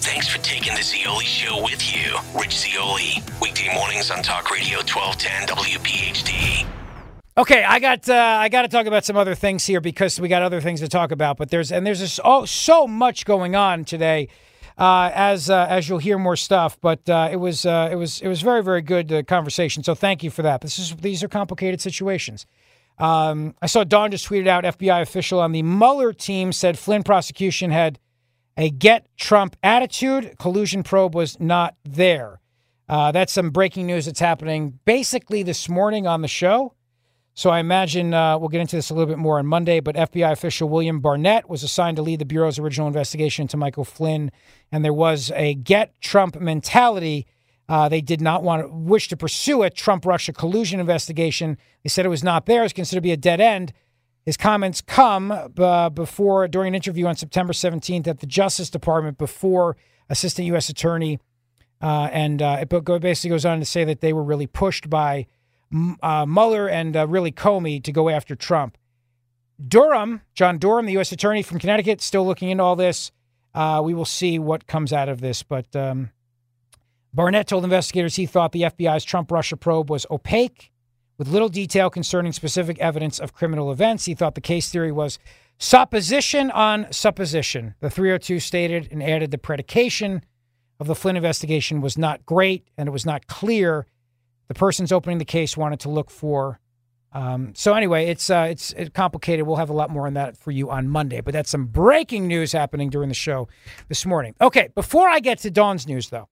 Thanks for taking the Zeoli Show with you. Rich Zeoli, weekday mornings on Talk Radio twelve ten W P H D. Okay, I got uh, I got to talk about some other things here because we got other things to talk about. But there's and there's just, oh, so much going on today, uh, as uh, as you'll hear more stuff. But uh, it was uh, it was it was very very good uh, conversation. So thank you for that. This is these are complicated situations. Um, I saw Dawn just tweeted out, F B I official on the Mueller team said Flynn prosecution had a get Trump attitude. Collusion probe was not there. Uh, that's some breaking news that's happening basically this morning on the show. So I imagine uh, we'll get into this a little bit more on Monday, but F B I official William Barnett was assigned to lead the Bureau's original investigation into Michael Flynn, and there was a get Trump mentality. Uh, they did not want to wish to pursue a Trump-Russia collusion investigation. They said it was not there. It was considered to be a dead end. His comments come uh, before, during an interview on September seventeenth at the Justice Department before Assistant U S Attorney, uh, and uh, it basically goes on to say that they were really pushed by Uh, Mueller and uh, really Comey to go after Trump. Durham, John Durham, the U S attorney from Connecticut, still looking into all this. Uh, we will see what comes out of this. But um, Barnett told investigators he thought the F B I's Trump-Russia probe was opaque, with little detail concerning specific evidence of criminal events. He thought the case theory was supposition on supposition. The three oh two stated and added the predication of the Flynn investigation was not great, and it was not clear the persons opening the case wanted to look for. Um, so anyway, it's uh, it's it's complicated. We'll have a lot more on that for you on Monday. But that's some breaking news happening during the show this morning. Okay, before I get to Dawn's news, though,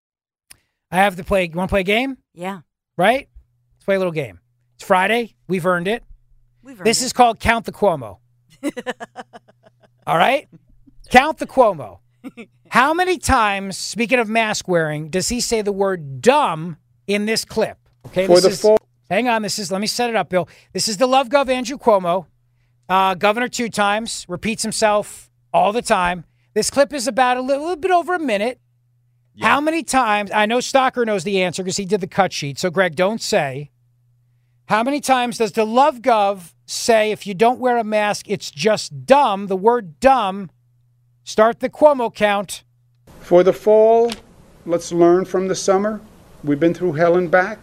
I have to play. You want to play a game? Yeah. Right? Let's play a little game. It's Friday. We've earned it. We've earned this it. is called Count the Cuomo. All right? Count the Cuomo. How many times, speaking of mask wearing, does he say the word dumb in this clip? Okay, For this the is, full- hang on. This is, let me set it up, Bill. This is the Love Gov Andrew Cuomo, uh, governor two times, repeats himself all the time. This clip is about a little, little bit over a minute. Yeah. How many times, I know Stocker knows the answer because he did the cut sheet. So Greg, don't say. How many times does the Love Gov say if you don't wear a mask, it's just dumb? The word dumb. Start the Cuomo count. For the fall, let's learn from the summer. We've been through hell and back.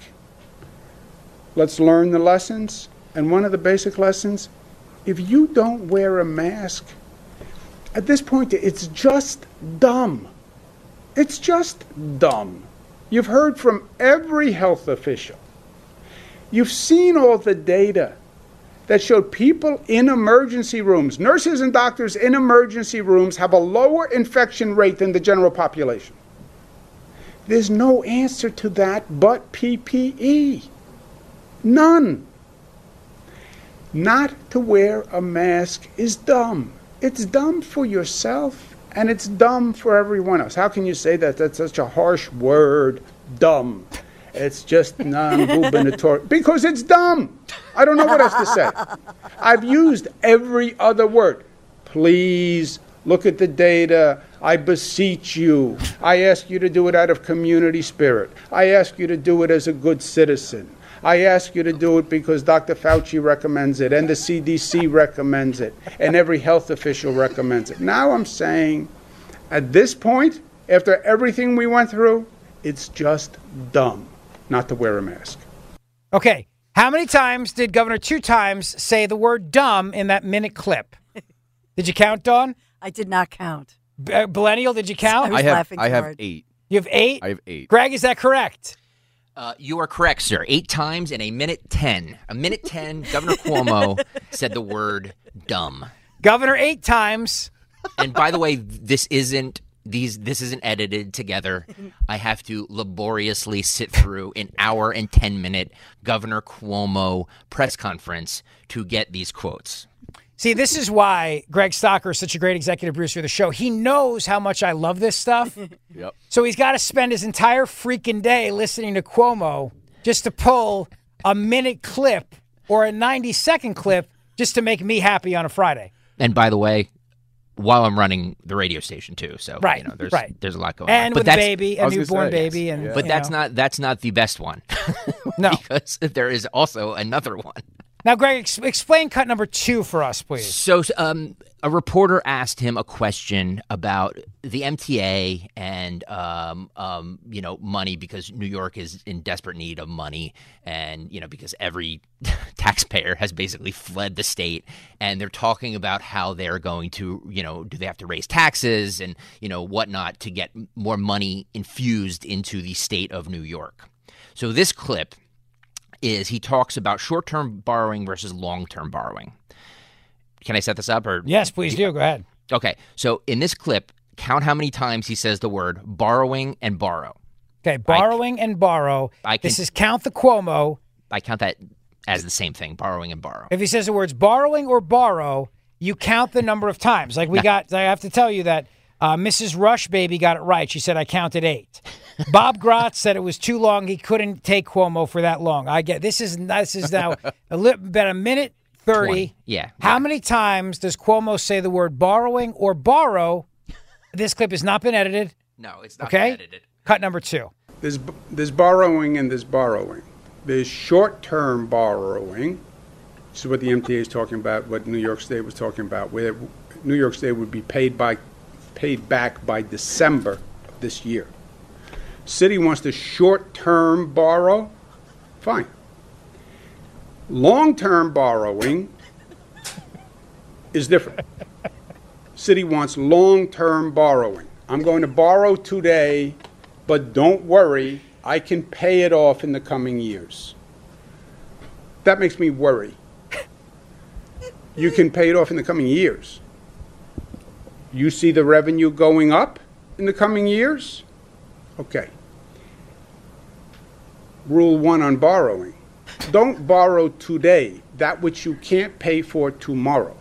Let's learn the lessons. And one of the basic lessons, if you don't wear a mask, at this point, it's just dumb. It's just dumb. You've heard from every health official. You've seen all the data that showed people in emergency rooms, nurses and doctors in emergency rooms, have a lower infection rate than the general population. There's no answer to that but P P E. None. Not to wear a mask is dumb. It's dumb for yourself, and it's dumb for everyone else. How can you say that? That's such a harsh word, dumb. It's just non-gubernatorial. Because it's dumb. I don't know what else to say. I've used every other word. Please look at the data. I beseech you. I ask you to do it out of community spirit. I ask you to do it as a good citizen. I ask you to do it because Doctor Fauci recommends it, and the C D C recommends it, and every health official recommends it. Now I'm saying, at this point, after everything we went through, it's just dumb not to wear a mask. Okay. How many times did Governor two times say the word dumb in that minute clip? Did you count, Dawn? I did not count. B- uh, Millennial, did you count? I was I have laughing I too have hard. eight. You have eight? I have eight. Greg, is that correct? Uh, you are correct, sir. Eight times in a minute ten. A minute ten, Governor Cuomo said the word dumb. Governor eight times. And by the way, this isn't these. This isn't edited together. I have to laboriously sit through an hour and ten minute Governor Cuomo press conference to get these quotes. See, this is why Greg Stocker is such a great executive producer of the show. He knows how much I love this stuff. Yep. So he's got to spend his entire freaking day listening to Cuomo just to pull a minute clip or a ninety second clip just to make me happy on a Friday. And by the way, while I'm running the radio station too, so right, you know, there's right. there's a lot going on. And But with a that's- baby, a newborn baby, and but you that's know. not that's not the best one. No, because there is also another one. Now, Greg, ex- explain cut number two for us, please. So, um, a reporter asked him a question about the M T A and, um, um, you know, money because New York is in desperate need of money and, you know, because every taxpayer has basically fled the state. And they're talking about how they're going to, you know, do they have to raise taxes and, you know, whatnot to get more money infused into the state of New York. So this clip is he talks about short-term borrowing versus long-term borrowing. Can I set this up? Or Yes, please do. Go ahead. Okay. So in this clip, count how many times he says the word borrowing and borrow. Okay, borrowing I, and borrow. I can, this is count the Cuomo. I count that as the same thing, borrowing and borrow. If he says the words borrowing or borrow, you count the number of times. Like we got, I have to tell you that uh, Missus Rush Baby got it right. She said, I counted eight. Bob Grotz said it was too long. He couldn't take Cuomo for that long. I get this is this is now a little about a minute thirty. twenty. Yeah. How many times does Cuomo say the word borrowing or borrow? This clip has not been edited. No, it's not okay? been edited. Cut number two. There's there's borrowing and there's borrowing. There's short-term borrowing. This is what the M T A is talking about. What New York State was talking about, where New York State would be paid by paid back by December of this year. City wants to short-term borrow. Fine. Long-term borrowing is different. City wants long-term borrowing. I'm going to borrow today, but don't worry, I can pay it off in the coming years. That makes me worry. You can pay it off in the coming years. You see the revenue going up in the coming years? Okay. Rule one on borrowing. Don't borrow today that which you can't pay for tomorrow.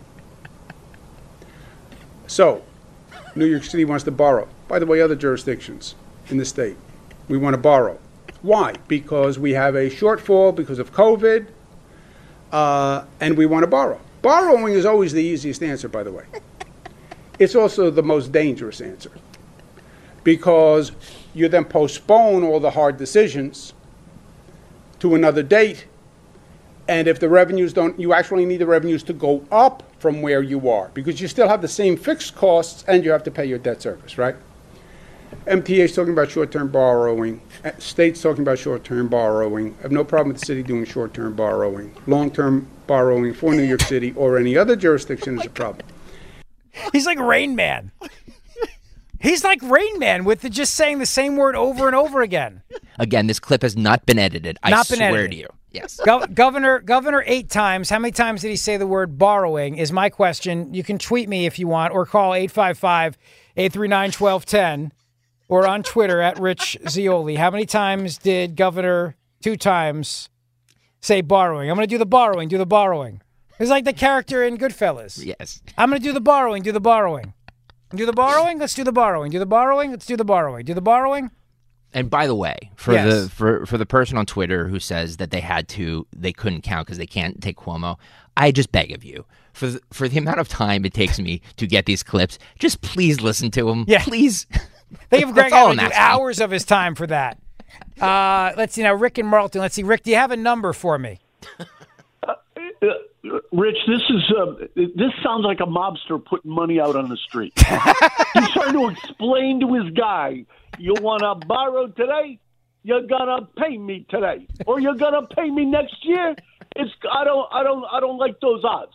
So, New York City wants to borrow. By the way, other jurisdictions in the state, we want to borrow. Why? Because we have a shortfall because of COVID, uh, and we want to borrow. Borrowing is always the easiest answer, by the way. It's also the most dangerous answer because you then postpone all the hard decisions to another date. And if the revenues don't, you actually need the revenues to go up from where you are because you still have the same fixed costs and you have to pay your debt service, right? M T A is talking about short-term borrowing. State's talking about short-term borrowing. I have no problem with the city doing short-term borrowing. Long-term borrowing for New York City or any other jurisdiction is a problem. He's like Rain Man. He's like Rain Man with the, just saying the same word over and over again. Again, this clip has not been edited. I not been swear edited. to you. Yes. Go- Governor, Governor, eight times. How many times did he say the word borrowing is my question. You can tweet me if you want or call eight five five, eight three nine, one two one zero or on Twitter at Rich Zeoli. How many times did Governor two times say borrowing? I'm going to do the borrowing, do the borrowing. It's like the character in Goodfellas. Yes. I'm going to do the borrowing, do the borrowing. Do the borrowing? Let's do the borrowing. Do the borrowing? Let's do the borrowing. Do the borrowing? And by the way, for Yes. the for, for the person on Twitter who says that they had to, they couldn't count because they can't take Cuomo, I just beg of you, for the, for the amount of time it takes me to get these clips, just please listen to them. Yeah. Please. Think of Greg That's all having to I'm do asking. hours of his time for that. Uh, let's see now, Rick and Marlton. Let's see, Rick, do you have a number for me? Uh, Rich, this is uh, this sounds like a mobster putting money out on the street. He's trying to explain to his guy, you want to borrow today? You're gonna pay me today, or you're gonna pay me next year. It's I don't I don't I don't like those odds.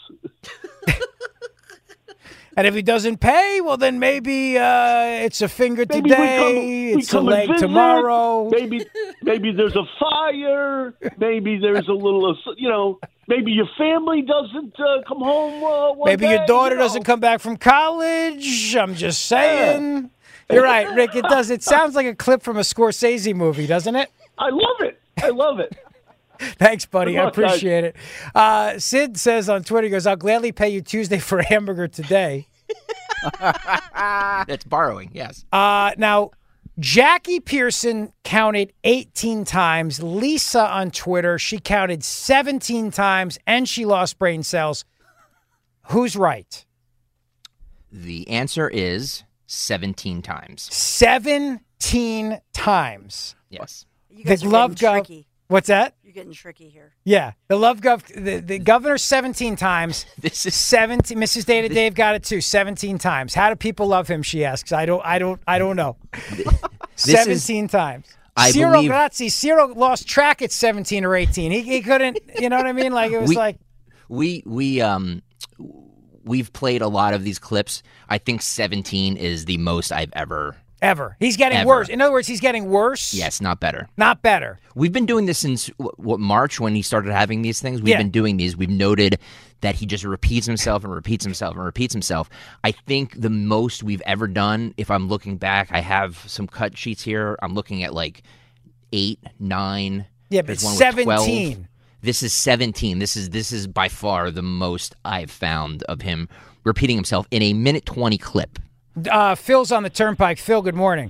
And if he doesn't pay, well, then maybe uh, it's a finger Maybe we today, come- we it's a come and leg visit. tomorrow. Maybe maybe there's a fire. Maybe there's a little, you know. Maybe your family doesn't uh, come home. Uh, one Maybe your day, daughter you know. doesn't come back from college. I'm just saying. You're right, Rick. It does. It sounds like a clip from a Scorsese movie, doesn't it? I love it. I love it. Thanks, buddy. Good I luck, guys. appreciate it. Uh, Sid says on Twitter, he goes, I'll gladly pay you Tuesday for a hamburger today. That's borrowing, yes. Uh, now, Jackie Pearson counted eighteen times. Lisa on Twitter, she counted seventeen times, and she lost brain cells. Who's right? The answer is seventeen times. seventeen times. Yes. You guys The are glove getting gov. tricky. What's that? You're getting tricky here. Yeah, the love gov the, the governor seventeen times. This is seventeen. Missus Data Dave got it too. Seventeen times. How do people love him? She asks. I don't. I don't. I don't know. Seventeen is, times. I Ciro believe, Grazzi. Ciro lost track at seventeen or eighteen. He he couldn't. You know what I mean? Like it was we, like we we um we've played a lot of these clips. I think seventeen is the most I've ever. Ever. He's getting Ever. worse. In other words, he's getting worse. Yes, not better. Not better. We've been doing this since what March when he started having these things. We've Yeah. been doing these. We've noted that he just repeats himself and repeats himself and repeats himself. I think the most we've ever done, if I'm looking back, I have some cut sheets here. I'm looking at like eight, nine. Yeah, but There's one with twelve. seventeen. This is seventeen. This is this is by far the most I've found of him repeating himself in a minute twenty clip. Uh, Phil's on the turnpike. Phil, good morning.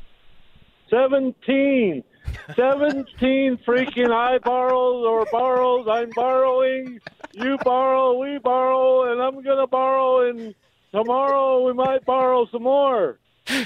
Seventeen. Seventeen freaking I borrows or borrows. I'm borrowing. You borrow. We borrow. And I'm going to borrow. And tomorrow we might borrow some more. Can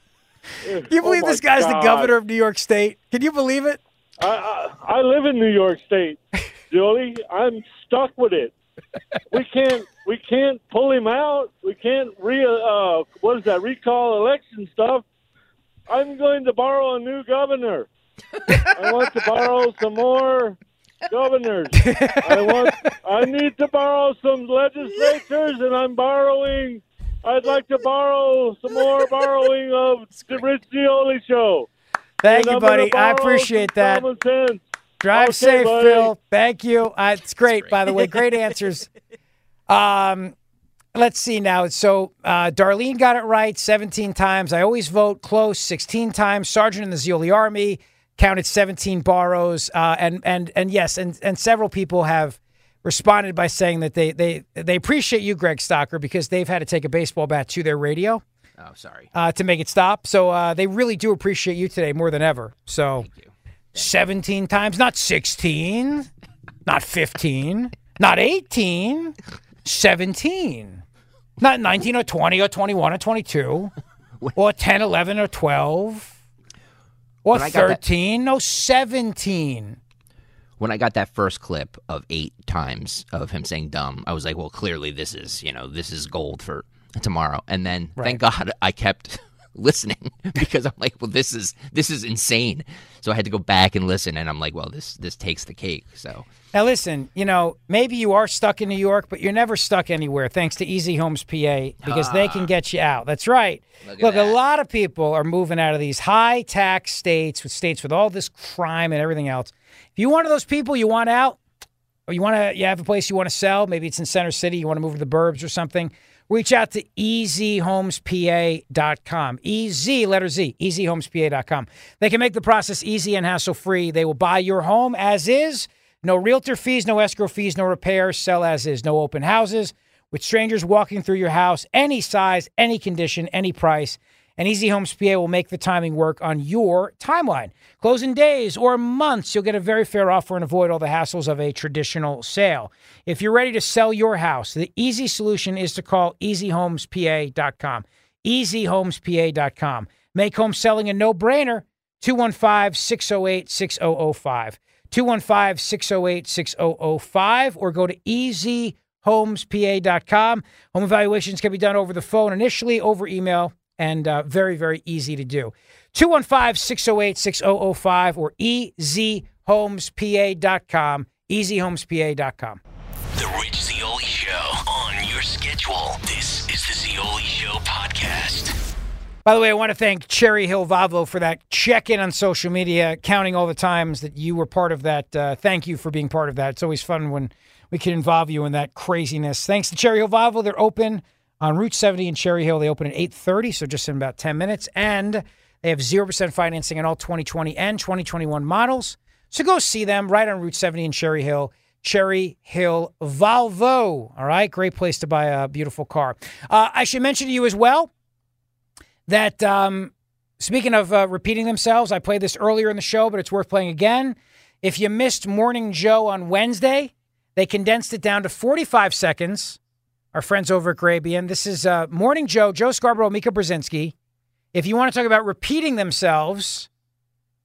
you believe Oh this my guy's God. the governor of New York State? Can you believe it? I, I, I live in New York State, Julie. I'm stuck with it. We can't we can't pull him out. We can't re uh what is that recall election stuff. I'm going to borrow a new governor. I want to borrow some more governors. I want I need to borrow some legislators, and I'm borrowing. I'd like to borrow some more borrowing of the Rich Zioli show. Thank And you, I'm gonna buddy. I borrow appreciate some that. common sense. Drive Okay, safe, buddy. Phil. Thank you. Uh, it's great, by the way. Great answers. Um, let's see now. So uh, Darlene got it right seventeen times. I always vote close sixteen times. Sergeant in the Zioli Army counted seventeen borrows. Uh, and and and yes, and, and several people have responded by saying that they they they appreciate you, Greg Stocker, because they've had to take a baseball bat to their radio. Oh, sorry. Uh, to make it stop. So uh, they really do appreciate you today more than ever. So seventeen times, not sixteen, not fifteen, not eighteen, seventeen, not nineteen or twenty or twenty-one or twenty-two or ten, eleven or twelve or When I got that- thirteen. No, seventeen. When I got that first clip of eight times of him saying dumb, I was like, well, clearly this is, you know, this is gold for tomorrow. And then thank God I kept listening because I'm like, well, this is this is insane. So I had to go back and listen, and I'm like, well, this this takes the cake. So Now, listen, you know, maybe you are stuck in New York, but you're never stuck anywhere thanks to Easy Homes P A because they can get you out. That's right. Look at Look, a that. lot of people are moving out of these high-tax states with states with all this crime and everything else. If you're one of those people you want out, or you want to, you have a place you want to sell, maybe it's in Center City, you want to move to the burbs or something, reach out to easy homes p a dot com. Easy, letter Z, easy homes p a dot com. They can make the process easy and hassle-free. They will buy your home as is. No realtor fees, no escrow fees, no repairs, sell as is. No open houses with strangers walking through your house, any size, any condition, any price. And Easy Homes P A will make the timing work on your timeline. Closing days or months, you'll get a very fair offer and avoid all the hassles of a traditional sale. If you're ready to sell your house, the easy solution is to call easy homes p a dot com. easy homes p a dot com. Make home selling a no-brainer. two one five, six oh eight, six oh oh five. two one five, six oh eight, six oh oh five or go to easy homes p a dot com. Home evaluations can be done over the phone initially, over email, and uh, very, very easy to do. two one five, six oh eight, six oh oh five or easy homes p a dot com. easy homes p a dot com. The Rich Zioli Show on your schedule. This is the Zioli Show podcast. By the way, I want to thank Cherry Hill Vavo for that check-in on social media, counting all the times that you were part of that. Uh, thank you for being part of that. It's always fun when we can involve you in that craziness. Thanks to Cherry Hill Vavo. They're open on Route seventy in Cherry Hill. They open at eight thirty, so just in about ten minutes. And they have zero percent financing on all twenty twenty and twenty twenty-one models. So go see them right on Route seventy in Cherry Hill. Cherry Hill Volvo. All right, great place to buy a beautiful car. Uh, I should mention to you as well that, um, speaking of uh, repeating themselves, I played this earlier in the show, but it's worth playing again. If you missed Morning Joe on Wednesday, they condensed it down to forty-five seconds. Our friends over at Grabian. This is uh, Morning Joe, Joe Scarborough, Mika Brzezinski. If you want to talk about repeating themselves,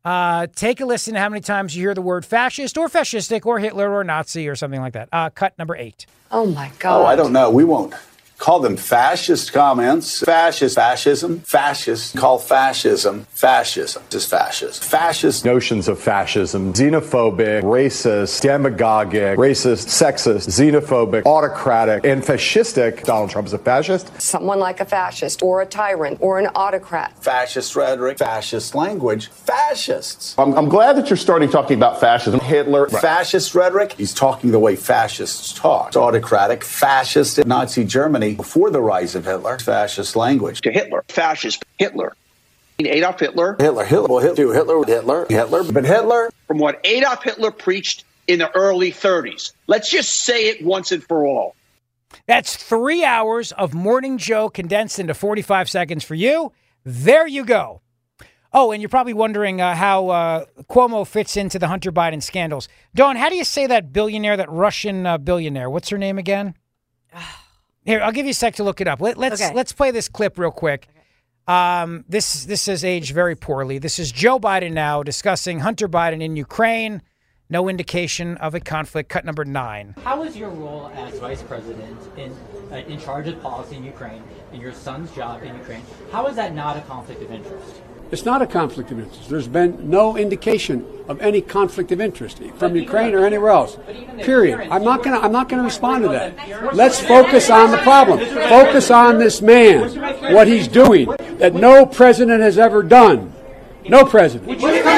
Uh, take a listen to how many times you hear the word fascist or fascistic or Hitler or Nazi or something like that. Uh, cut number eight. Oh, my God. Oh, I don't know. We won't call them fascist comments. Fascist, fascism, fascist. Call fascism, fascism. Just fascist. Fascist. Notions of fascism, xenophobic, racist, demagogic, racist, sexist, xenophobic, autocratic, and fascistic. Donald Trump is a fascist. Someone like a fascist or a tyrant or an autocrat. Fascist rhetoric, fascist language, fascists. I'm, I'm glad that you're starting talking about fascism. Hitler, right. Fascist rhetoric. He's talking the way fascists talk. It's autocratic, fascist in Nazi Germany before the rise of Hitler. Fascist language. To Hitler, fascist, Hitler. Adolf Hitler. Hitler, Hitler, well, Hitler, Hitler, Hitler, Hitler, but Hitler. From what Adolf Hitler preached in the early thirties. Let's just say it once and for all. That's three hours of Morning Joe condensed into forty-five seconds for you. There you go. Oh, and you're probably wondering uh, how uh, Cuomo fits into the Hunter Biden scandals. Dawn, how do you say that billionaire, that Russian uh, billionaire? What's her name again? Here, I'll give you a sec to look it up. Let, let's Okay. let's play this clip real quick. Um, this this has aged very poorly. This is Joe Biden now discussing Hunter Biden in Ukraine. No indication of a conflict. Cut number nine. How is your role as vice president in uh, in charge of policy in Ukraine and your son's job in Ukraine? How is that not a conflict of interest? It's not a conflict of interest. There's been no indication of any conflict of interest from Ukraine or anywhere else. Period. I'm not gonna. I'm not gonna respond to that. Let's focus on the problem. Focus on this man, what he's doing, that no president has ever done. No president.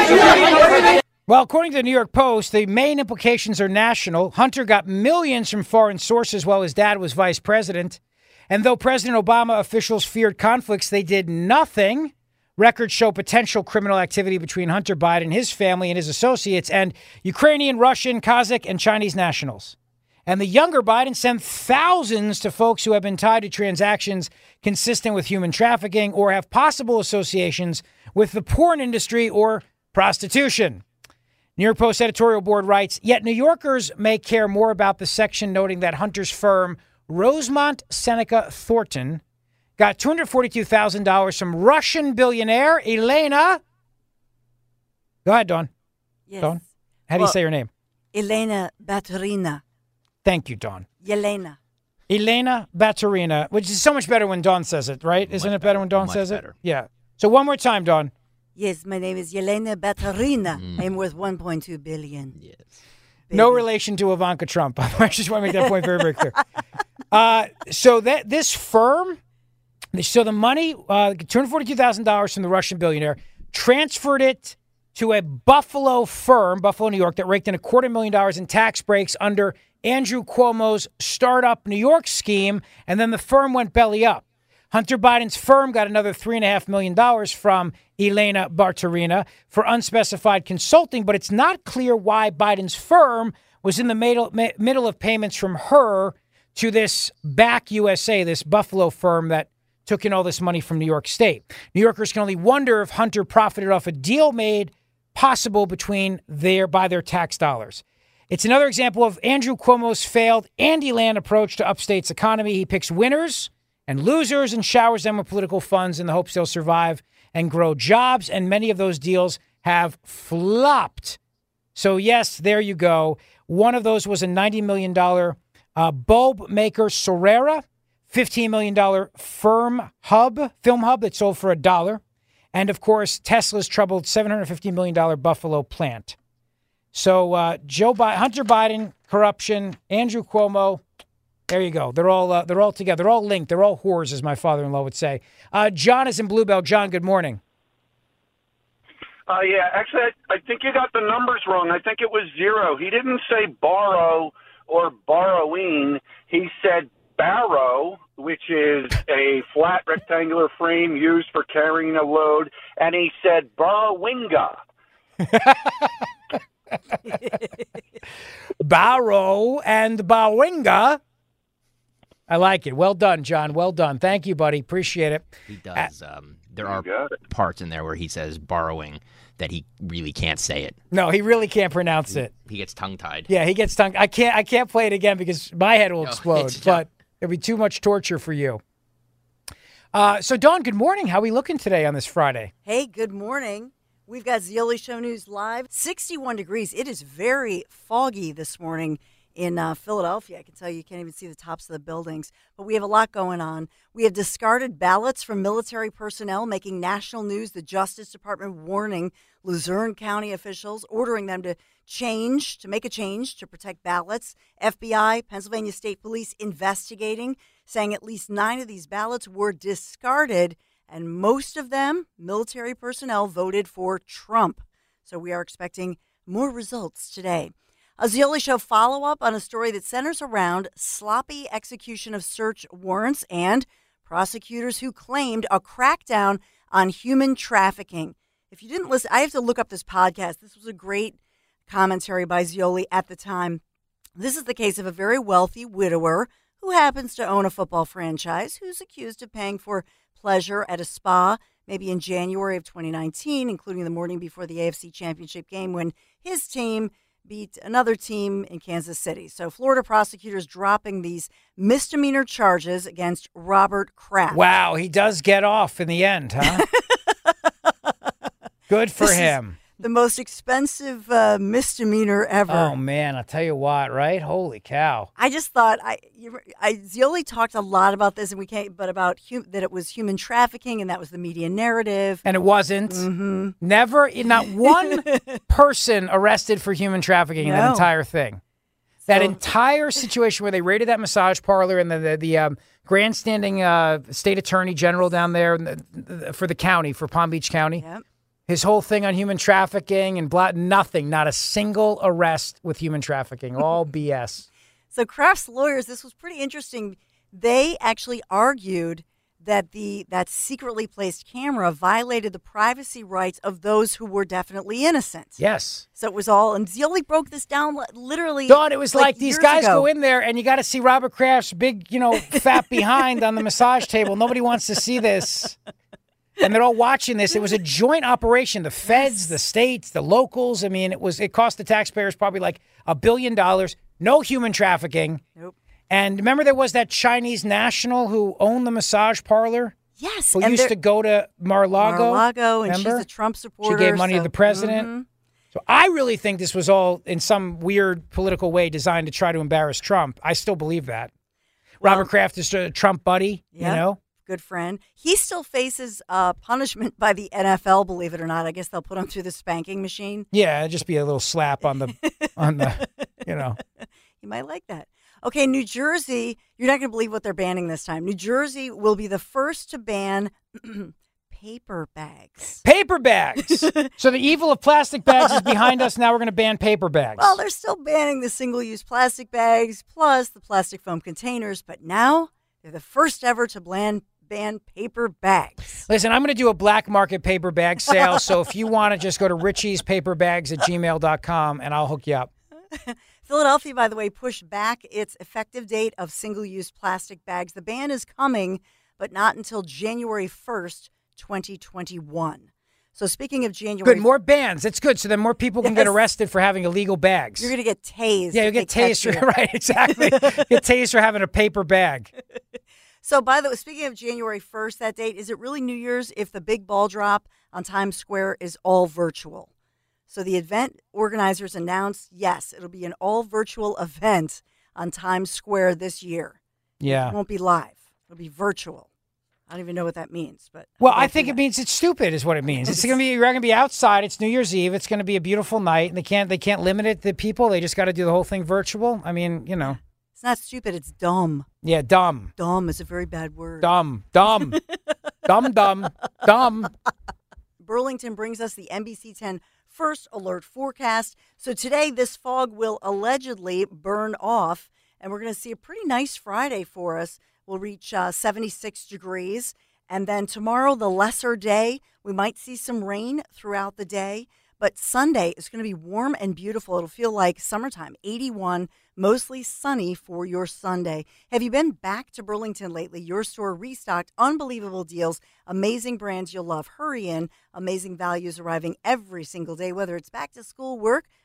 Well, according to the New York Post, the main implications are national. Hunter got millions from foreign sources while his dad was vice president. And though President Obama officials feared conflicts, they did nothing. Records show potential criminal activity between Hunter Biden, his family, and his associates, and Ukrainian, Russian, Kazakh, and Chinese nationals. And the younger Biden sent thousands to folks who have been tied to transactions consistent with human trafficking or have possible associations with the porn industry or prostitution. New York Post editorial board writes, yet New Yorkers may care more about the section noting that Hunter's firm, Rosemont Seneca Thornton, got two hundred forty-two thousand dollars from Russian billionaire Elena. Go ahead, Dawn. Yes. Dawn, how do you Well, say your name? Elena Baturina. Thank you, Dawn. Yelena. Elena Baturina, which is so much better when Dawn says it, right? Isn't it better when Dawn Much says better. it? Yeah. So one more time, Dawn. Yes, my name is Yelena Baturina. Mm. I am worth one point two billion. Yes. No relation to Ivanka Trump. I just want to make that point very, very clear. Uh, so that this firm, so the money, uh, two hundred forty-two thousand dollars from the Russian billionaire, transferred it to a Buffalo firm, Buffalo, New York, that raked in a quarter million dollars in tax breaks under Andrew Cuomo's startup New York scheme, and then the firm went belly up. Hunter Biden's firm got another three point five million dollars from Elena Baturina for unspecified consulting, but it's not clear why Biden's firm was in the middle, middle of payments from her to this Back U S A, this Buffalo firm that took in all this money from New York State. New Yorkers can only wonder if Hunter profited off a deal made possible between their by their tax dollars. It's another example of Andrew Cuomo's failed Andy Land approach to upstate's economy. He picks winners and losers and showers them with political funds in the hopes they'll survive and grow jobs, and many of those deals have flopped. So yes, there you go. One of those was a ninety million dollars uh, bulb maker, Sorera, fifteen million dollars firm hub, film hub that sold for a dollar. And of course, Tesla's troubled seven hundred fifty million dollars Buffalo plant. So uh, Joe Biden, Hunter Biden, corruption, Andrew Cuomo, there you go. They're all uh, they're all together. They're all linked. They're all whores, as my father-in-law would say. Uh, John is in Bluebell. John, good morning. Uh, yeah, actually, I, I think you got the numbers wrong. I think it was zero. He didn't say borrow or borrowing. He said barrow, which is a flat rectangular frame used for carrying a load, and he said borrowinga. Barrow and Bawinga. I like it. Well done, John. Well done. Thank you, buddy. Appreciate it. He does. Um, there are parts in there where he says borrowing that he really can't say it. No, he really can't pronounce He, it. he gets tongue-tied. Yeah, he gets tongue. I can't. I can't play it again because my head will No, explode. it's But it'll be too much torture for you. Uh, so, Dawn, good morning. How are we looking today on this Friday? Hey, good morning. We've got Zeoli Show News Live. sixty-one degrees. It is very foggy this morning in uh, Philadelphia. I can tell you, you can't even see the tops of the buildings. But we have a lot going on. We have discarded ballots from military personnel making national news. The Justice Department warning Luzerne County officials, ordering them to change, to make a change to protect ballots. F B I, Pennsylvania State Police investigating, saying at least nine of these ballots were discarded, and most of them, military personnel, voted for Trump. So we are expecting more results today. A Zeoli Show follow-up on a story that centers around sloppy execution of search warrants and prosecutors who claimed a crackdown on human trafficking. If you didn't listen, I have to look up this podcast. This was a great commentary by Zeoli at the time. This is the case of a very wealthy widower who happens to own a football franchise, who's accused of paying for pleasure at a spa, maybe in January of twenty nineteen, including the morning before the A F C Championship game when his team beat another team in Kansas City. So Florida prosecutors dropping these misdemeanor charges against Robert Kraft. Wow, he does get off in the end, huh? Good for This is him. The most expensive uh, misdemeanor ever. Oh, man, I'll tell you what, right? Holy cow. I just thought I, you, I Zeoli talked a lot about this, and we can't, but about hum, that it was human trafficking, and that was the media narrative. And it wasn't. Mm-hmm. Never, not one person arrested for human trafficking in that No. entire thing. That So- entire situation where they raided that massage parlor and the the, the um, grandstanding uh, state attorney general down there in the, the, for the county, for Palm Beach County. Yep. His whole thing on human trafficking and blah, nothing, not a single arrest with human trafficking, all B S. So Kraft's lawyers, this was pretty interesting. They actually argued that the that secretly placed camera violated the privacy rights of those who were definitely innocent. Yes. So it was all, and Zeoli broke this down li- literally. Dawn, it was like, these years guys ago. go in there and you got to see Robert Kraft's big, you know, fat behind on the massage table. Nobody wants to see this. And they're all watching this. It was a joint operation. The feds, the states, the locals. I mean, it was. It cost the taxpayers probably like a billion dollars. No human trafficking. Nope. And remember, there was that Chinese national who owned the massage parlor. Yes, Who and used they're- to go to Mar-a-Lago. Mar-a-Lago, and she's remember? a Trump supporter. She gave money so- to the president. Mhm. So I really think this was all in some weird political way designed to try to embarrass Trump. I still believe that. Robert Kraft is a Trump buddy, Yeah. you know? Good friend. He still faces uh, punishment by the N F L, believe it or not. I guess they'll put him through the spanking machine. Yeah, it'd just be a little slap on the, on the, you know. You might like that. Okay, New Jersey, you're not going to believe what they're banning this time. New Jersey will be the first to ban paper bags. Paper bags. So the evil of plastic bags is behind us. Now we're going to ban paper bags. Well, they're still banning the single-use plastic bags plus the plastic foam containers, but now they're the first ever to ban, ban paper bags. Listen, I'm going to do a black market paper bag sale. So if you want to just go to richie's paper bags at gmail dot com and I'll hook you up. Philadelphia, by the way, pushed back its effective date of single-use plastic bags. The ban is coming, but not until January first, twenty twenty-one. So speaking of January... Good, more bans. It's good. So then more people can get Yes. arrested for having illegal bags. You're going to get tased. Yeah, you if get they catch tased. you. For, right, exactly. Get tased for having a paper bag. So, by the way, speaking of January first, that date, is it really New Year's if the big ball drop on Times Square is all virtual? So the event organizers announced, yes, it'll be an all virtual event on Times Square this year. Yeah. It won't be live. It'll be virtual. I don't even know what that means, but Well, I think it means it's stupid is what it means. It's going to be, you're going to be outside. It's New Year's Eve. It's going to be a beautiful night. And they can't, they can't limit it to people. They just got to do the whole thing virtual. I mean, you know. it's not stupid. It's dumb. Yeah, dumb. Dumb is a very bad word. Dumb. Dumb. dumb, dumb. Dumb. Burlington brings us the N B C ten First Alert forecast. So today, this fog will allegedly burn off, and we're going to see a pretty nice Friday for us. We'll reach uh, seventy-six degrees. And then tomorrow, the lesser day, we might see some rain throughout the day. But Sunday is going to be warm and beautiful. It'll feel like summertime, eighty-one, mostly sunny for your Sunday. Have you been back to Burlington lately? Your store restocked, unbelievable deals, amazing brands you'll love. Hurry in, amazing values arriving every single day, whether it's back to school, work,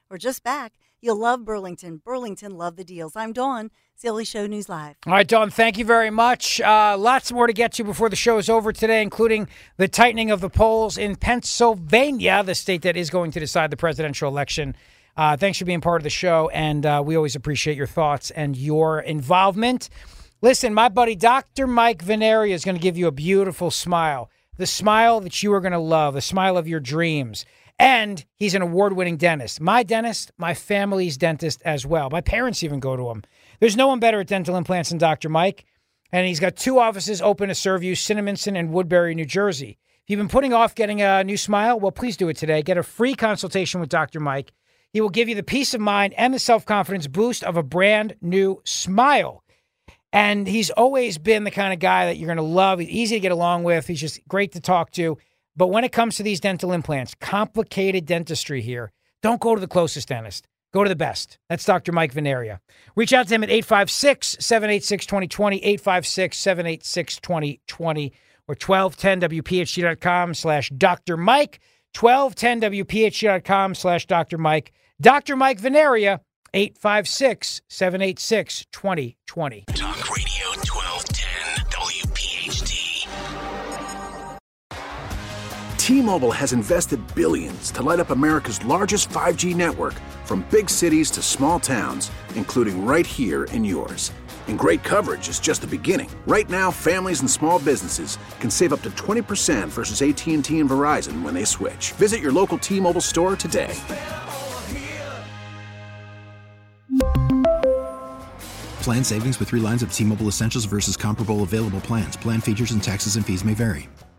or just back, you'll love Burlington. Burlington, love the deals. I'm Dawn, Zilli Show News Live. All right, Dawn, thank you very much. Uh, lots more to get to before the show is over today, including the tightening of the polls in Pennsylvania, the state that is going to decide the presidential election. Uh, thanks for being part of the show, and uh, we always appreciate your thoughts and your involvement. Listen, my buddy Doctor Mike Veneria is going to give you a beautiful smile, the smile that you are going to love, the smile of your dreams. And he's an award-winning dentist. My dentist, my family's dentist as well. My parents even go to him. There's no one better at dental implants than Doctor Mike. And he's got two offices open to serve you, Cinnaminson and Woodbury, New Jersey. If you've been putting off getting a new smile, well, please do it today. Get a free consultation with Doctor Mike. He will give you the peace of mind and the self-confidence boost of a brand new smile. And he's always been the kind of guy that you're going to love. He's easy to get along with. He's just great to talk to. But when it comes to these dental implants, complicated dentistry here, don't go to the closest dentist. Go to the best. That's Doctor Mike Veneria. Reach out to him at eight five six, seven eight six, two zero two zero, eight five six, seven eight six, two zero two zero, or twelve ten W P H T dot com slash Doctor Mike, twelve ten W P H T dot com slash Doctor Mike. Doctor Mike Veneria, eight five six, seven eight six, two zero two zero. Talk Radio twelve ten W P H T. T-Mobile has invested billions to light up America's largest five G network, from big cities to small towns, including right here in yours. And great coverage is just the beginning. Right now, families and small businesses can save up to twenty percent versus A T and T and Verizon when they switch. Visit your local T-Mobile store today. Plan savings with three lines of T-Mobile Essentials versus comparable available plans. Plan features and taxes and fees may vary.